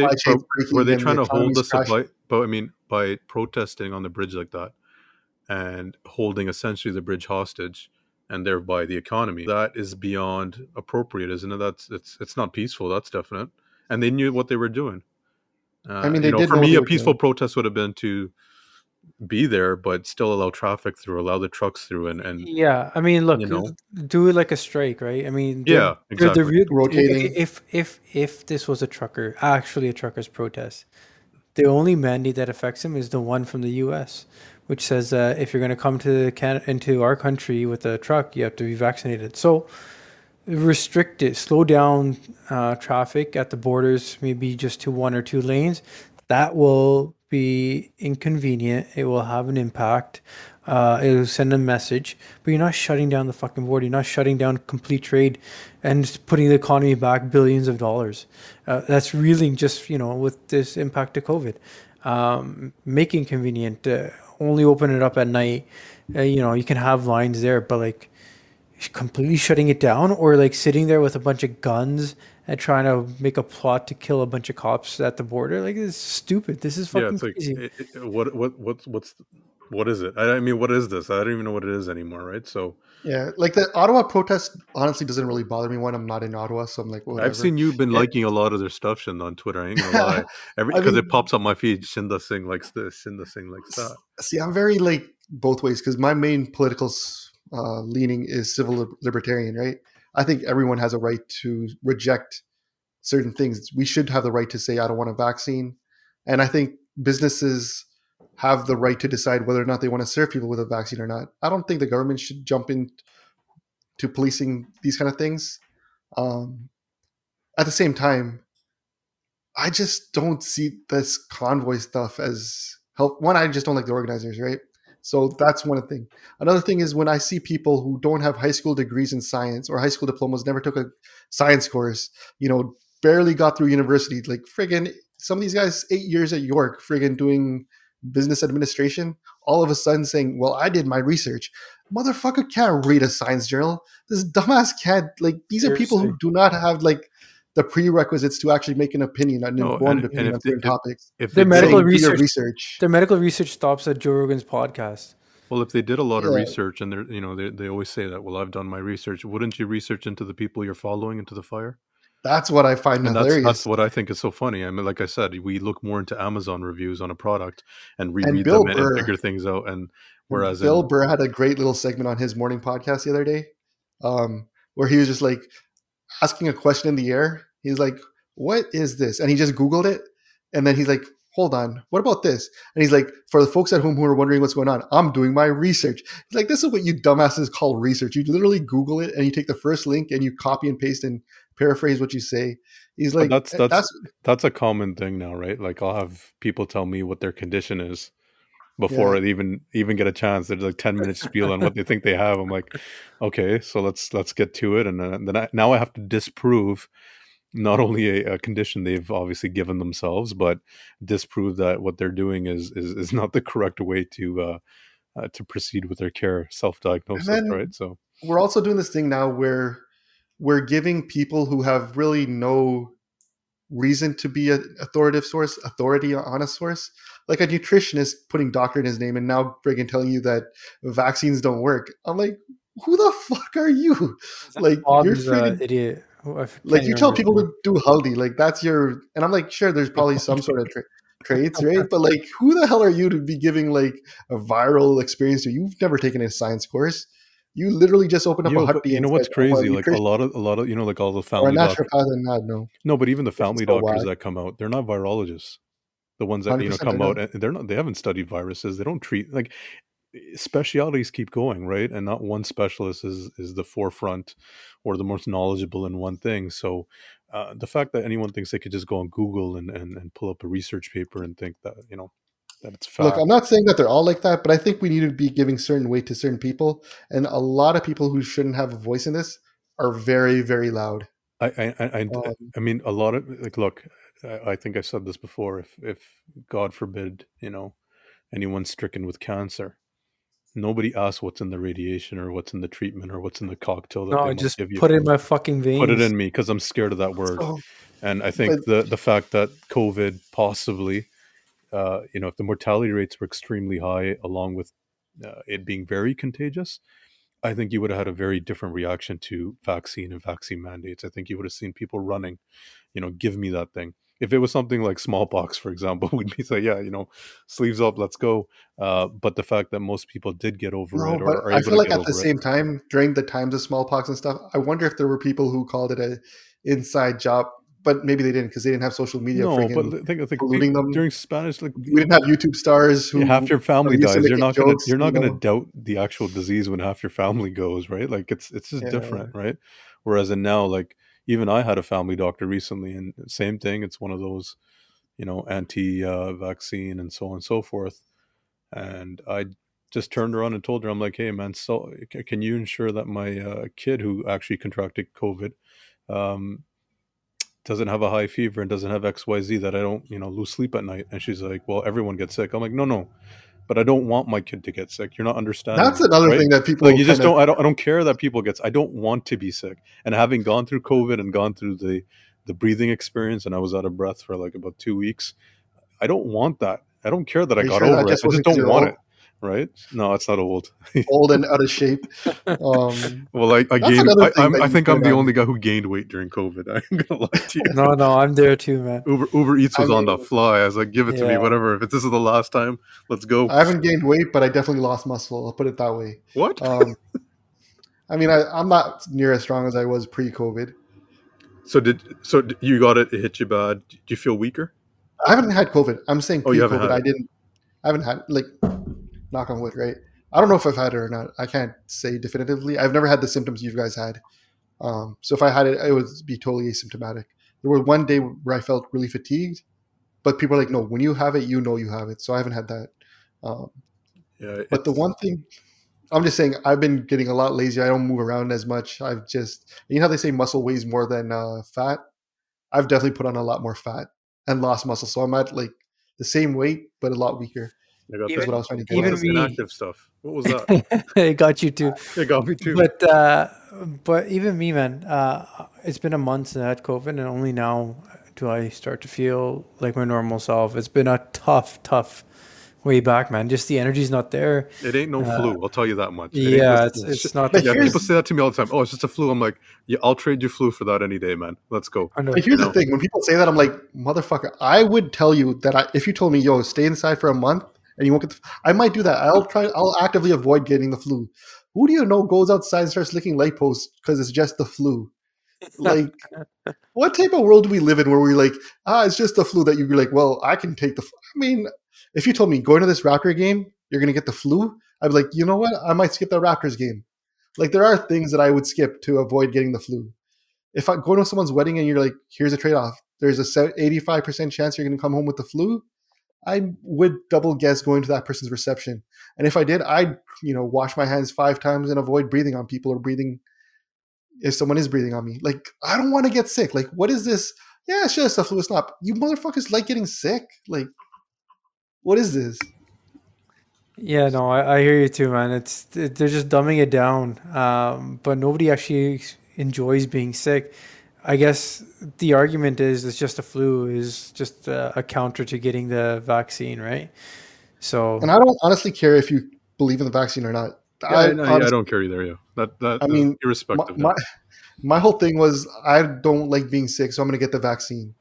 they trying to hold the supply? But I mean, by protesting on the bridge like that and holding essentially the bridge hostage and thereby the economy, that is beyond appropriate, isn't it? It's not peaceful. That's definite. And they knew what they were doing. I mean, they did. For me, a peaceful protest would have been to be there, but still allow traffic through, allow the trucks through, and yeah. I mean, look, do it like a strike, right? I mean, exactly. Rotating. If this was a trucker's protest, the only mandate that affects them is the one from the U.S., which says if you're going to come into our country with a truck, you have to be vaccinated. So restrict it, slow down traffic at the borders, maybe just to 1 or 2 lanes. That will be inconvenient. It will have an impact. It will send a message, but you're not shutting down the fucking border. You're not shutting down complete trade and putting the economy back billions of dollars. That's really just, with this impact of COVID, making convenient, only open it up at night. You can have lines there, but like completely shutting it down or like sitting there with a bunch of guns and trying to make a plot to kill a bunch of cops at the border. Like, this is stupid. This is fucking crazy. What is it? I mean, what is this? I don't even know what it is anymore, right? So Yeah, like the Ottawa protest honestly doesn't really bother me when I'm not in Ottawa, so I'm like, whatever. I've seen you've been Yeah. liking a lot of their stuff, Shinda, on Twitter. I ain't gonna lie, I because mean, it pops up my feed. Shinda Singh likes this. Shinda Singh likes that. see, I'm very like both ways because my main political leaning is civil libertarian, right? I think everyone has a right to reject certain things. We should have the right to say, I don't want a vaccine. And I think businesses have the right to decide whether or not they want to serve people with a vaccine or not. I don't think the government should jump in to policing these kind of things. At the same time, I just don't see this convoy stuff as help. One, I just don't like the organizers, right? So that's one thing. Another thing is when I see people who don't have high school degrees in science or high school diplomas, never took a science course, barely got through university, like friggin' some of these guys, 8 years at York, friggin' doing business administration, all of a sudden saying, well, I did my research. Motherfucker can't read a science journal. This dumbass can't, like, these are people who Seriously. do not have, like, the prerequisites to actually make an opinion, an No, informed and opinion on certain topics. if Their they medical did, Saying, do your research. research. Their medical research stops at Joe Rogan's podcast. well, if they did a lot of Yeah. research, and they always say that, well, I've done my research. Wouldn't you research into the people you're following into the fire? That's what I find And hilarious. that's what I think is so funny. I mean, like I said, we look more into Amazon reviews on a product and reread Bill them and Burr- figure things out. And whereas Bill Burr had a great little segment on his morning podcast the other day, where he was just like asking a question in the air. He's like, "What is this?" And he just Googled it, and then he's like, "Hold on, what about this?" And he's like, "For the folks at home who are wondering what's going on, I'm doing my research." He's like, "This is what you dumbasses call research. You literally Google it, and you take the first link, and you copy and paste and paraphrase what you say." He's like, But that's a common thing now, right? Like I'll have people tell me what their condition is before I even get a chance. There's like 10-minute spiel on what they think they have. I'm like, okay, so let's get to it, and then now I have to disprove not only a condition they've obviously given themselves, but disprove that what they're doing is not the correct way to proceed with their care, self-diagnosis, right? So we're also doing this thing now where we're giving people who have really no reason to be an authority on a source, like a nutritionist putting doctor in his name and now friggin' telling you that vaccines don't work. I'm like, who the fuck are you? Like, Bob you're is friggin', an idiot. like you tell people to do healthy, like that's your, and I'm like, sure, there's probably some sort of traits, right? But like, who the hell are you to be giving like a viral experience to? You've never taken a science course. You literally just opened up a hut. You know what's said, crazy? "Oh, Like a lot of like all the or a family doctors. naturopath and not no. No, but even the family so doctors whack. that come out, they're not virologists. The ones that 100% come I out, know. and they're not. They haven't studied viruses. They don't treat like specialities keep going, right? And not one specialist is the forefront or the most knowledgeable in one thing. So the fact that anyone thinks they could just go on Google and pull up a research paper and think that that it's fact. Look, I'm not saying that they're all like that, but I think we need to be giving certain weight to certain people, and a lot of people who shouldn't have a voice in this are very, very loud. I mean, a lot of like, look, I think I've said this before. If God forbid, anyone's stricken with cancer, nobody asks what's in the radiation or what's in the treatment or what's in the cocktail that No, they just might give you. put it in my fucking veins. Put it in me because I'm scared of that word. So, And I think the fact that COVID possibly, if the mortality rates were extremely high, along with it being very contagious, I think you would have had a very different reaction to vaccine and vaccine mandates. I think you would have seen people running, give me that thing. If it was something like smallpox, for example, we'd be like, yeah, sleeves up, let's go. But the fact that most people did get over it, or are I able feel to like get at the over same time, during the times of smallpox and stuff, I wonder if there were people who called it a inside job, but maybe they didn't because they didn't have social media. No, but I think polluting them during Spanish, like we didn't have YouTube stars who half your family used to dies. making You're not jokes, gonna doubt the actual disease when half your family goes, right? Like it's just different, right? Whereas in now, like even I had a family doctor recently, and same thing. It's one of those, anti-vaccine and so on and so forth. And I just turned around and told her, I'm like, hey man, so can you ensure that my kid who actually contracted COVID doesn't have a high fever and doesn't have XYZ, that I don't, lose sleep at night? And she's like, well, everyone gets sick. I'm like, no, but I don't want my kid to get sick. You're not understanding. That's another right? thing that people like, you just don't. I don't care that people I don't want to be sick. And having gone through COVID and gone through the breathing experience, and I was out of breath for like about 2 weeks. I don't want that. I don't care that I got over it. I just don't want it. right? No, it's not old. old and out of shape. Um, Well, I that's gained. another thing that I you think I'm said. the only guy who gained weight during COVID. I'm gonna lie to you. No, I'm there too, man. Uber Eats I was on the mean, fly. I was like, give it to me, Yeah. whatever. If this is the last time, let's go. I haven't gained weight, but I definitely lost muscle. I'll put it that way. What? Um, I mean, I'm not near as strong as I was pre-COVID. So you got it? It hit you bad. Do you feel weaker? I haven't had COVID. I'm saying Oh, you haven't pre-COVID. had it. I haven't had, like, knock on wood, right? I don't know if I've had it or not. I can't say definitively. I've never had the symptoms you guys had. So if I had it, it would be totally asymptomatic. There was one day where I felt really fatigued, but people are like, no, when you have it, you know you have it. So I haven't had that. Yeah. But the one thing, I'm just saying, I've been getting a lot lazier. I don't move around as much. I've just, you know how they say muscle weighs more than fat? I've definitely put on a lot more fat and lost muscle. So I'm at like the same weight, but a lot weaker. I got That's this. what I was trying to get What's even at. this me- inactive stuff? What was that? It got you too. It got me too. But even me, man, it's been a month since I had COVID, and only now do I start to feel like my normal self. It's been a tough way back, man. Just the energy's not there. It ain't no flu. I'll tell you that much. It ain't Yeah, this it's shit. not. But Yeah, here's- people say that to me all the time. Oh, it's just a flu. I'm like, yeah, I'll trade you flu for that any day, man. Let's go. I know. But here's You the know. thing: when people say that, I'm like, motherfucker. I would tell you that if you told me, "Yo, stay inside for a month and you won't get," I might do that. I'll actively avoid getting the flu. Who do you know goes outside and starts licking light posts because it's just the flu? Like, what type of world do we live in where we're like, it's just the flu that you're like, well, I can take the flu. I mean, if you told me going to this Raptor game, you're gonna get the flu, I'd be like, you know what? I might skip the Raptors game. Like, there are things that I would skip to avoid getting the flu. If I go to someone's wedding and you're like, here's a trade-off. There's a 85% chance you're going to come home with the flu. I would double guess going to that person's reception. And if I did, I'd, wash my hands 5 times and avoid breathing on people or breathing if someone is breathing on me. Like, I don't want to get sick. Like, what is this? Yeah, it's just a flu. It's not. You motherfuckers like getting sick? Like, what is this? Yeah, no, I hear you too, man. They're just dumbing it down, but nobody actually enjoys being sick. I guess the argument is it's just a flu is just a counter to getting the vaccine, right? So, And I don't honestly care if you believe in the vaccine or not. Yeah, I don't care either. Yeah, that. I mean, irrespective. my whole thing was I don't like being sick, so I'm going to get the vaccine.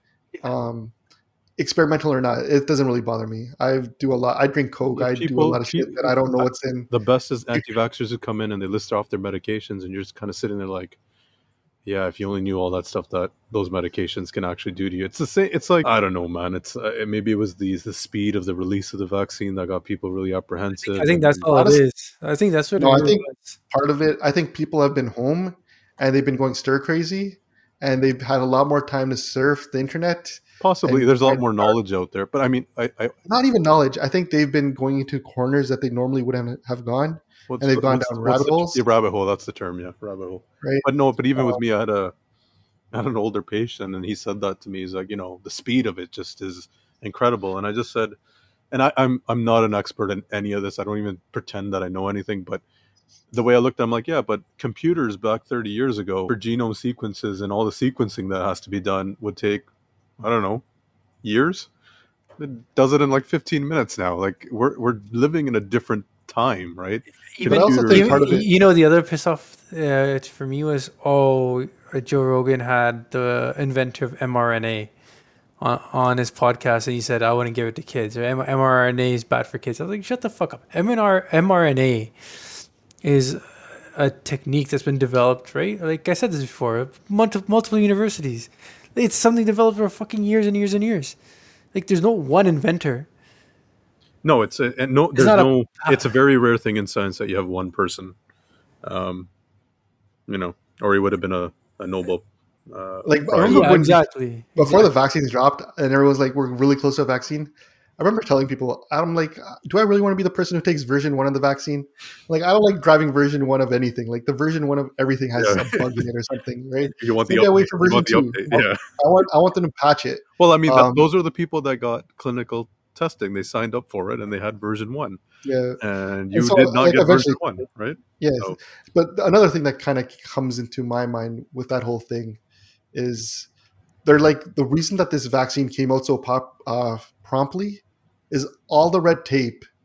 Experimental or not, it doesn't really bother me. I do a lot. I drink Coke. I do a lot of shit that I don't know what's in. The best is anti-vaxxers who come in and they list off their medications, and you're just kind of sitting there like, yeah, if you only knew all that stuff that those medications can actually do to you. It's the same. It's like, I don't know, man. It's maybe it was the speed of the release of the vaccine that got people really apprehensive. I think that's all it is. I think that's what. No, it I think was. part of it. I think people have been home and they've been going stir crazy, and they've had a lot more time to surf the internet. Possibly, there's a lot more knowledge out there, but I mean, I not even knowledge. I think they've been going into corners that they normally wouldn't have gone, and they've gone down rabbit holes. Yeah, rabbit hole. That's the term. Yeah, rabbit hole. Right. But no, but even with me, I had an older patient, and he said that to me. He's like, the speed of it just is incredible. And I just said, and I'm not an expert in any of this. I don't even pretend that I know anything. But the way I looked, I'm like, yeah, but computers back 30 years ago for genome sequences and all the sequencing that has to be done would take, I don't know, years. It does it in like 15 minutes now. Like we're living in a different time, right? Even, also think part of it, the other piss off for me was, Joe Rogan had the inventor of mRNA on his podcast, and he said, I wouldn't give it to kids. Or mRNA is bad for kids. I was like, shut the fuck up. mRNA is a technique that's been developed, right? Like I said this before, multiple universities. It's something developed for fucking years and years and years. Like there's no one inventor. No, it's a very rare thing in science that you have one person, or he would have been a Nobel. I remember when exactly. Before the vaccines dropped, and everyone's like, "We're really close to a vaccine." I remember telling people, I'm like, "Do I really want to be the person who takes version 1 of the vaccine? Like, I don't like driving version 1 of anything. Like, the version 1 of everything has some bug in it or something, right? You want Maybe I wait for version 2. Yeah. I want them to patch it. Well, I mean, those are the people that got clinical testing. They signed up for it, and they had version 1. Yeah, and you did not get version 1, right? Yes, so. But another thing that kind of comes into my mind with that whole thing is they're like, the reason that this vaccine came out so promptly is all the red tape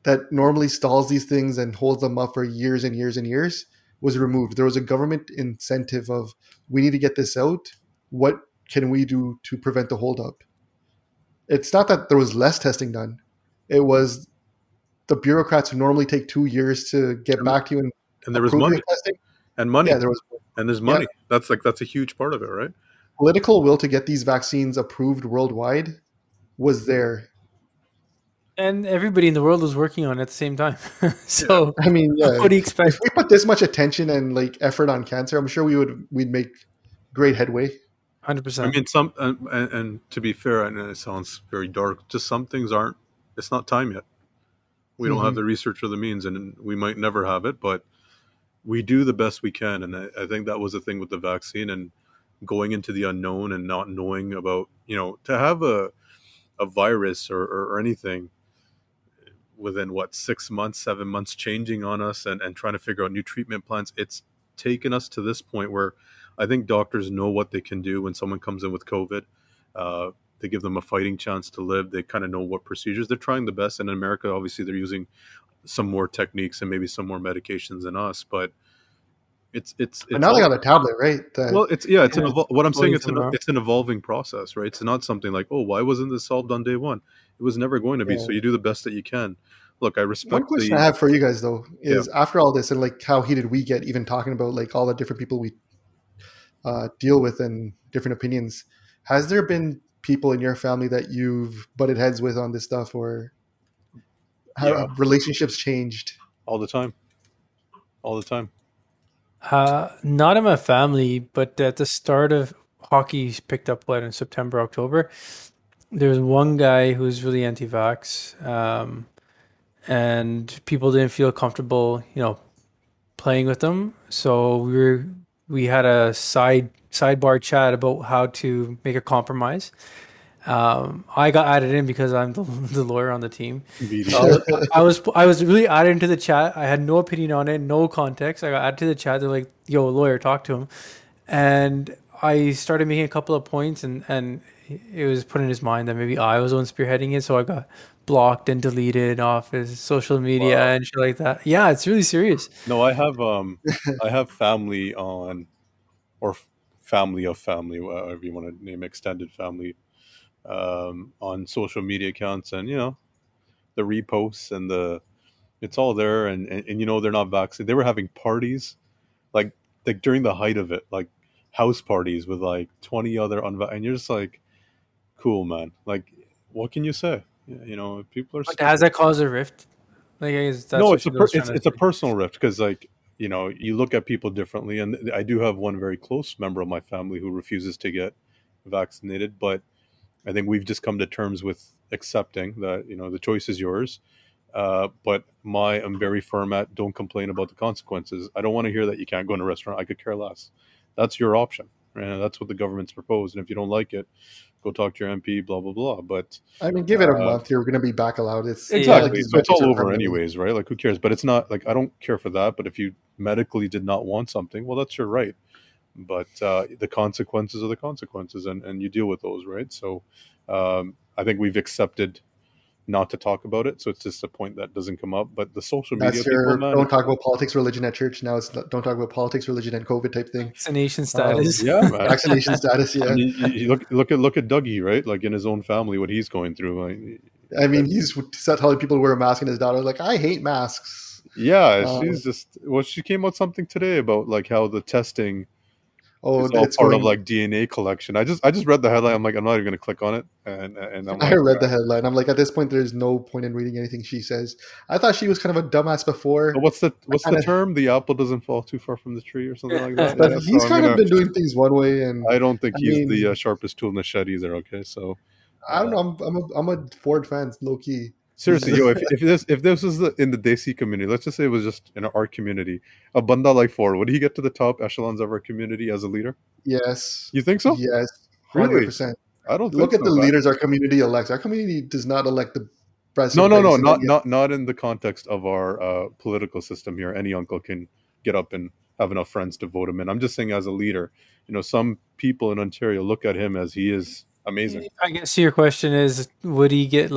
that normally stalls these things and holds them up for years and years and years was removed. There was a government incentive of, we need to get this out. What can we do to prevent the holdup? It's not that there was less testing done. It was the bureaucrats who normally take 2 years to get back to you and there was approve money your testing. and money Yeah, there was and there's money. That's a huge part of it, right? political will to get these vaccines approved worldwide was there. And everybody in the world was working on it at the same time. So I mean, yeah, what do you expect? if we put this much attention and like effort on cancer, I'm sure we'd make great headway. 100%. I mean, some and to be fair, and it sounds very dark. Just some things aren't. It's not time yet. We don't have the research or the means, and we might never have it. But we do the best we can, and I think that was the thing with the vaccine and going into the unknown and not knowing about, to have a virus or anything within 6 months, 7 months changing on us and trying to figure out new treatment plans. It's taken us to this point where I think doctors know what they can do when someone comes in with COVID. They give them a fighting chance to live. They kind of know what procedures. They're trying the best. And in America, obviously, they're using some more techniques and maybe some more medications than us. But it's But now they got a tablet, right? What I'm saying, it's an evolving process, right? It's not something like, oh, why wasn't this solved on day one? It was never going to be. So you do the best that you can. Look, I respect. One question I have for you guys though is, after all this and like how heated we get, even talking about like all the different people we deal with and different opinions, has there been people in your family that you've butted heads with on this stuff, or how relationships changed? All the time. Not in my family, but at the start of hockey picked up in September, October, there was one guy who was really anti-vax, and people didn't feel comfortable, playing with them. So we had a sidebar chat about how to make a compromise. I got added in because I'm the lawyer on the team. So I was really added into the chat. I had no opinion on it, no context. I got added to the chat. They're like, "Yo, lawyer, talk to him." And I started making a couple of points, and it was put in his mind that maybe I was the one spearheading it. So I got blocked and deleted off his social media and shit like that. Yeah, it's really serious. No, I have family on, or family of family, whatever you want to name, extended family, on social media accounts, and the reposts and it's all there, and they're not vaccinated. They were having parties like during the height of it, like house parties with like 20 other and you're just like, cool, man. Like, what can you say? People are. But has that caused a rift? Like, it's a personal rift, because you look at people differently, and I do have one very close member of my family who refuses to get vaccinated, but I think we've just come to terms with accepting that, the choice is yours. But I'm very firm at, don't complain about the consequences. I don't want to hear that you can't go in a restaurant. I could care less. That's your option. Right? That's what the government's proposed. And if you don't like it, go talk to your MP, blah, blah, blah. But I mean, give it a month. You're going to be back allowed. Exactly. So it's all over anyways, right? Like, who cares? But it's not like, I don't care for that. But if you medically did not want something, well, that's your right. But the consequences are the consequences, and you deal with those, right? So I think we've accepted not to talk about it, so it's just a point that doesn't come up. But the social media people, man, don't talk about politics, religion at church. Now it's don't talk about politics, religion, and COVID type thing. Vaccination status, man. Vaccination status, yeah. I mean, you look at Dougie, right? Like, in his own family, what he's going through. I mean, he's telling people to wear a mask, and his daughter like, I hate masks. Yeah, she's just. Well, she came out something today about like how the testing. It's all part of like DNA collection. I just read the headline. I'm like, I'm not even going to click on it. And I read the headline. I'm like, at this point, there's no point in reading anything she says. I thought she was kind of a dumbass before. But what's the term? The apple doesn't fall too far from the tree, or something like that. But he's kind of been doing things one way, and I don't think he's the sharpest tool in the shed either. Okay, so I don't know. I'm a Ford fan, low key. Seriously, if this was in the Desi community, let's just say it was just in our community, a banda like Ford, would he get to the top echelons of our community as a leader? Yes. You think so? Yes, 100%. Really? I don't look at the leaders our community elects. Our community does not elect the president. No, not in the context of our political system here. Any uncle can get up and have enough friends to vote him in. I'm just saying, as a leader, some people in Ontario look at him as he is amazing. I guess your question is, would he get like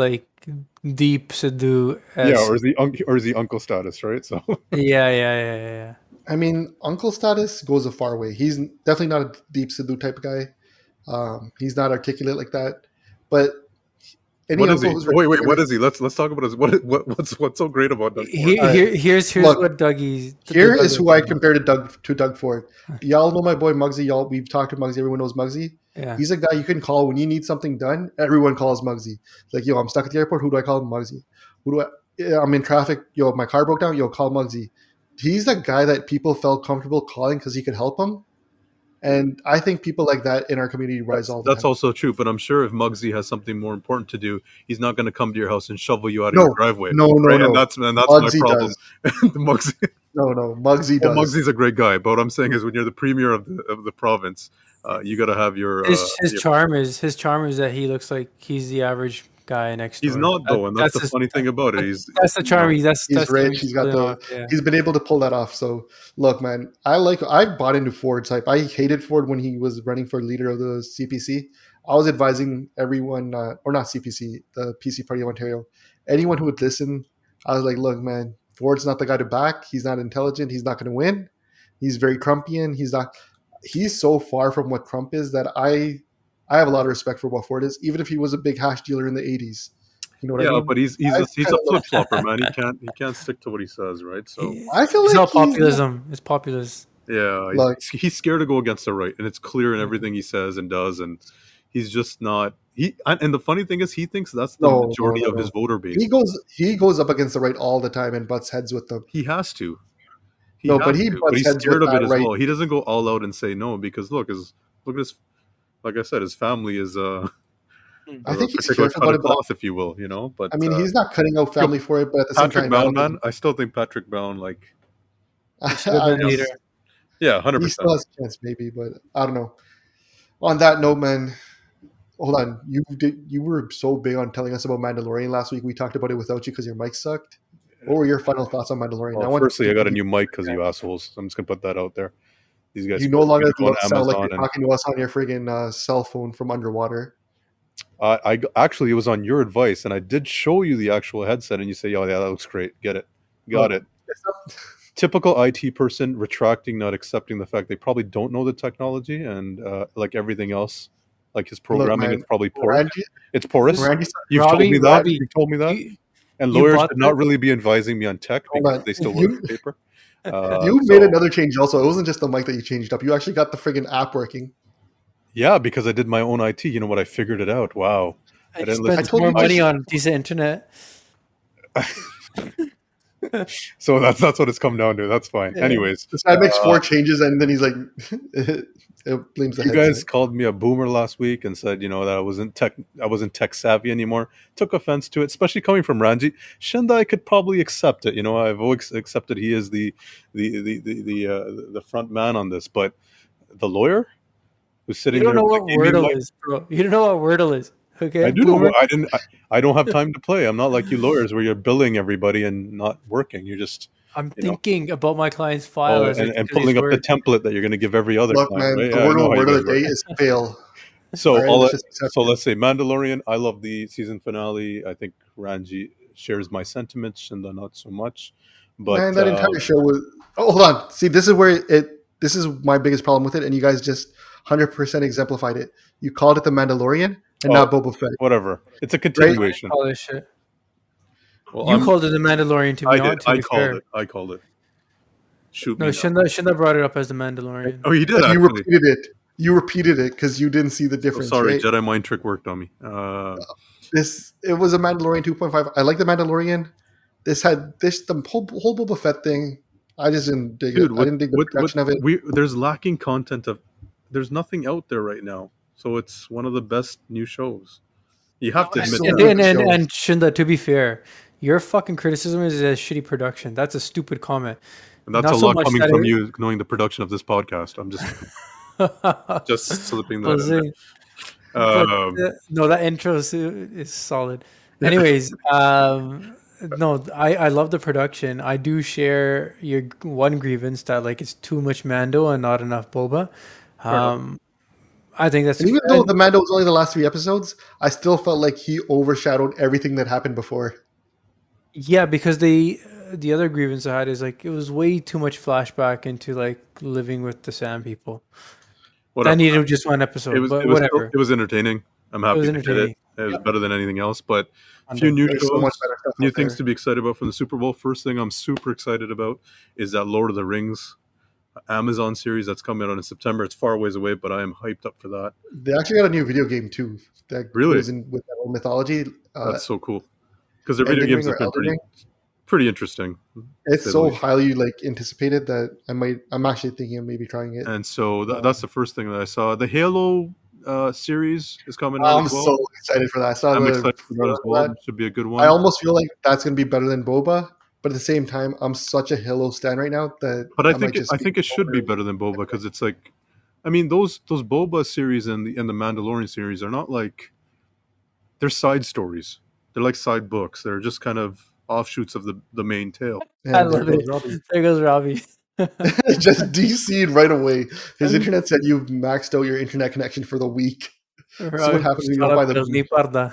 deep Sidhu. Yeah, or is he uncle status, right? So Yeah. I mean, uncle status goes a far way. He's definitely not a deep Sidhu type of guy. He's not articulate like that. But any what is he? uncle who's Wait, what is he? Let's talk about his what's so great about Doug Ford? Here's Look, what Dougie's. Here is who I compare to Doug Ford. Y'all know my boy Muggsy. We've talked to Muggsy. Everyone knows Muggsy. Yeah. He's a guy you can call when you need something done. Everyone calls Muggsy. Like, yo, I'm stuck at the airport. Who do I call? Muggsy. I'm in traffic. Yo, my car broke down. Yo, call Muggsy. He's the guy that people felt comfortable calling because he could help them. And I think people like that in our community rise all the That's time. also true, but I'm sure if Muggsy has something more important to do, he's not going to come to your house and shovel you out of your driveway. No. And that's Muggsy my problem. does. Muggsy, Muggsy does. Muggsy's a great guy, but what I'm saying is when you're the premier of the province, you got to have your His charm is that he looks like he's the average guy next door. He's not though, and that's the funny thing about it. That's the charm. That's rich. He's got he's been able to pull that off. So look, man, I bought into Ford's hype. I hated Ford when he was running for leader of the CPC. I was advising everyone, or not CPC, the PC Party of Ontario, anyone who would listen. I was like, look, man, Ford's not the guy to back. He's not intelligent. He's not going to win. He's very Trumpian. He's so far from what Trump is that I have a lot of respect for what Ford is, even if he was a big hash dealer in the 80s. You know what I mean? Yeah, but he's a flip flopper, man. He can't stick to what he says, right? So I feel it's like not populism. It's populist. Yeah, he's scared to go against the right, and it's clear in everything he says and does, and he's just not. And the funny thing is, he thinks that's the majority of his voter base. He goes up against the right all the time and butts heads with them. He has to. But he's scared of it as well. He doesn't go all out and say no because look at his, like I said, his family is I think he's particular careful cut about of cloth, if you will, you know. But I mean, he's not cutting out family for it. But at the same Patrick time, Bown, man, I still think Patrick Bown, like, leader. yeah, 100%. He still has a chance, maybe, but I don't know. On that note, man, hold on. You were so big on telling us about Mandalorian last week. We talked about it without you because your mic sucked. What were your final thoughts on Mandalorian? Well, firstly, I got a new mic because you assholes. I'm just gonna put that out there. These guys, you no longer go on sound like Amazon you're talking to us on your friggin' cell phone from underwater. I actually, it was on your advice, and I did show you the actual headset, and you say, "Oh yeah, that looks great. Get it, got it." Typical IT person retracting, not accepting the fact they probably don't know the technology, and like everything else, like his programming, it's probably porous. It's porous. You've told me that. You've told me that. And lawyers should not really be advising me on tech because they still work on paper. You made another change also. It wasn't just the mic that you changed up. You actually got the friggin' app working. Yeah, because I did my own IT. You know what? I figured it out. Wow. I spent more money on decent internet. So that's what it's come down to. That's fine. Yeah. Anyways, this guy makes 4 changes and then he's like, it blames the headset. You guys called me a boomer last week and said, you know, that I wasn't tech savvy anymore. Took offense to it, especially coming from Ranjit. Shendai could probably accept it. You know, I've always accepted he is the front man on this, but the lawyer who's sitting there. You don't know what Wordle is, bro. You don't know what Wordle is. Okay, I do know. I don't have time to play. I'm not like you lawyers where you're billing everybody and not working. You're just. I'm thinking about my client's file and pulling up the template that you're going to give every other client. Man, right? the word of the day is fail. So so let's say Mandalorian. I love the season finale. I think Ranji shares my sentiments, and not so much. But man, that entire show was. Oh, hold on. See, this is where this is my biggest problem with it, and you guys just 100% exemplified it. You called it the Mandalorian and not Boba Fett. Whatever. It's a continuation. All this shit. Well, you called it the Mandalorian to be honest. I called it. Shoot me. No, Shinda brought it up as the Mandalorian. Oh, you did. You repeated it. You repeated it because you didn't see the difference. Sorry, right? Jedi mind trick worked on me. It was a Mandalorian 2.5. I like the Mandalorian. The whole Boba Fett thing. I just didn't dig it. I didn't dig the production of it. There's lacking content there's nothing out there right now, so it's one of the best new shows. You have to admit that. And Shinda, to be fair, your fucking criticism is a shitty production. That's a stupid comment. And that's not a lot coming from you, knowing the production of this podcast. I'm just slipping that in. No, that intro is solid. Anyways, no, I love the production. I do share your one grievance that like it's too much Mando and not enough Boba. I think that's And even though the Mando was only the last 3 episodes, I still felt like he overshadowed everything that happened before. yeah, because the other grievance I had is like it was way too much flashback into like living with the Sand people. Whatever. I needed just one episode, but whatever. It was entertaining. I'm happy was they did it. entertaining. It was better than anything else. But a I'm few done. new There's shows, so much better stuff new out things there. to be excited about from the Super Bowl. First thing I'm super excited about is that Lord of the Rings Amazon series that's coming out in September. It's far ways away, but I am hyped up for that. They actually got a new video game too that Really? goes in with that whole mythology. That's so cool. Because their video Elden games Ring have or been Elden Ring? pretty interesting. It's Say the so least. highly like anticipated that I'm actually thinking of maybe trying it. And so that's the first thing that I saw. The Halo series is coming out I'm as well. so excited for that. I saw I'm the excited for that as trailer well. It should be a good one. I almost feel like that's going to be better than Boba, but at the same time, I'm such a Halo stan right now that. But I might think just be it should be over- better than Boba because it's like, I mean, those Boba series and the Mandalorian series are not like, they're side stories. They're like side books. They're just kind of offshoots of the main tale. And I there love it. goes Robbie. There goes Robbie. Just DC'd right away. His internet said you've maxed out your internet connection for the week. what happens when you don't buy the Ni parda.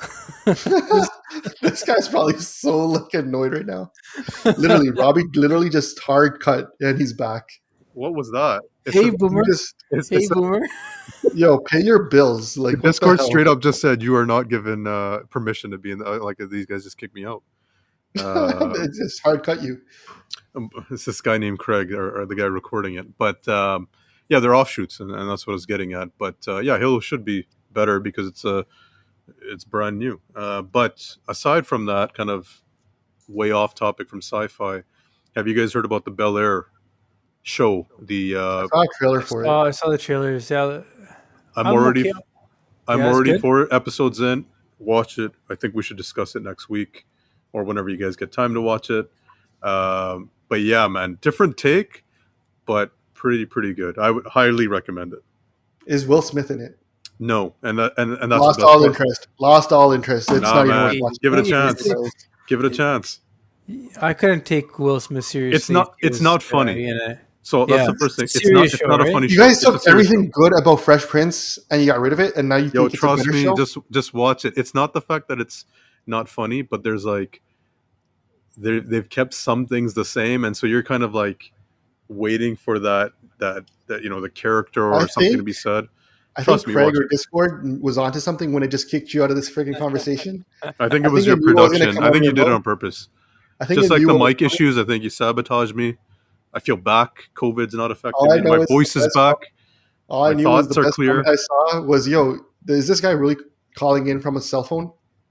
This guy's probably so like annoyed right now. Literally, Robbie literally just hard cut and he's back. What was that? Hey, Boomer. It's Hey, Boomer. Yo, pay your bills. Like what the Discord hell? straight up just said you are not given permission to be in. Like these guys just kicked me out. It just hard cut you. It's this guy named Craig or the guy recording it. But yeah, they're offshoots, and that's what I was getting at. But yeah, Halo should be better because it's brand new. But aside from that, kind of way off topic from sci-fi, have you guys heard about the Bel Air show? I saw a trailer for it. Oh, I saw the trailers. Yeah, I'm I'm already okay. Yeah, it's already good. 4 episodes in. Watch it. I think we should discuss it next week or whenever you guys get time to watch it. But yeah, man, different take, but pretty good. I would highly recommend it. Is Will Smith in it? No, and that's Lost the best all part. interest. Lost all interest. It's Nah, not even man. worth watching. Give it a Hey, chance. So, Give it a chance. I couldn't take Will Smith seriously. It's not funny. In it. So that's Yeah, the first thing. it's a It's not. serious It's show, not a right? funny you show. guys It's a took serious everything show. good about Fresh Prince and you got rid of it, and now you Yo, think it's a trust better me. show? Just watch it. It's not the fact that it's not funny, but there's like they've kept some things the same, and so you're kind of like waiting for that the character or I something to think- be said. I think Trust me, Craig watch or it. Discord was onto something when it just kicked you out of this freaking conversation. I think I it was think your it knew I was gonna production. come I over think you your did it boat. on purpose. I think Just it like knew the I was- mic issues, I think you sabotaged me. I feel back. COVID's not affecting All I me. know My is voice is that's back. All I My knew was thoughts the are best clear. comment I saw was, "Yo, is this guy really calling in from a cell phone?"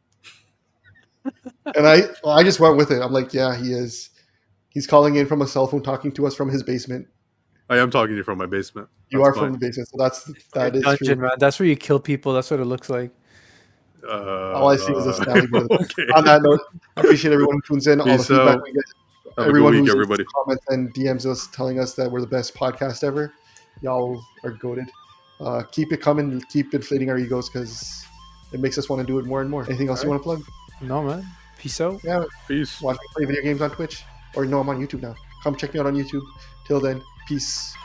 And I just went with it. I'm like, "Yeah, he is. He's calling in from a cell phone, talking to us from his basement. I am talking to you from my basement. You That's are from fine. the basement, so that is Dungeon, true." man. That's where you kill people. That's what it looks like. All I see was a Stanley brother. Okay. On that note, I appreciate everyone who tunes in, all the Peace feedback out. we get, Have a everyone good week, who's everybody. comments and DMs us telling us that we're the best podcast ever. Y'all are goated. Keep it coming. Keep inflating our egos because it makes us want to do it more and more. Anything else you want to plug? No, man. Peace out. Yeah, Peace. watch me play video games on Twitch. Or no, I'm on YouTube now. Come check me out on YouTube. Till then, peace.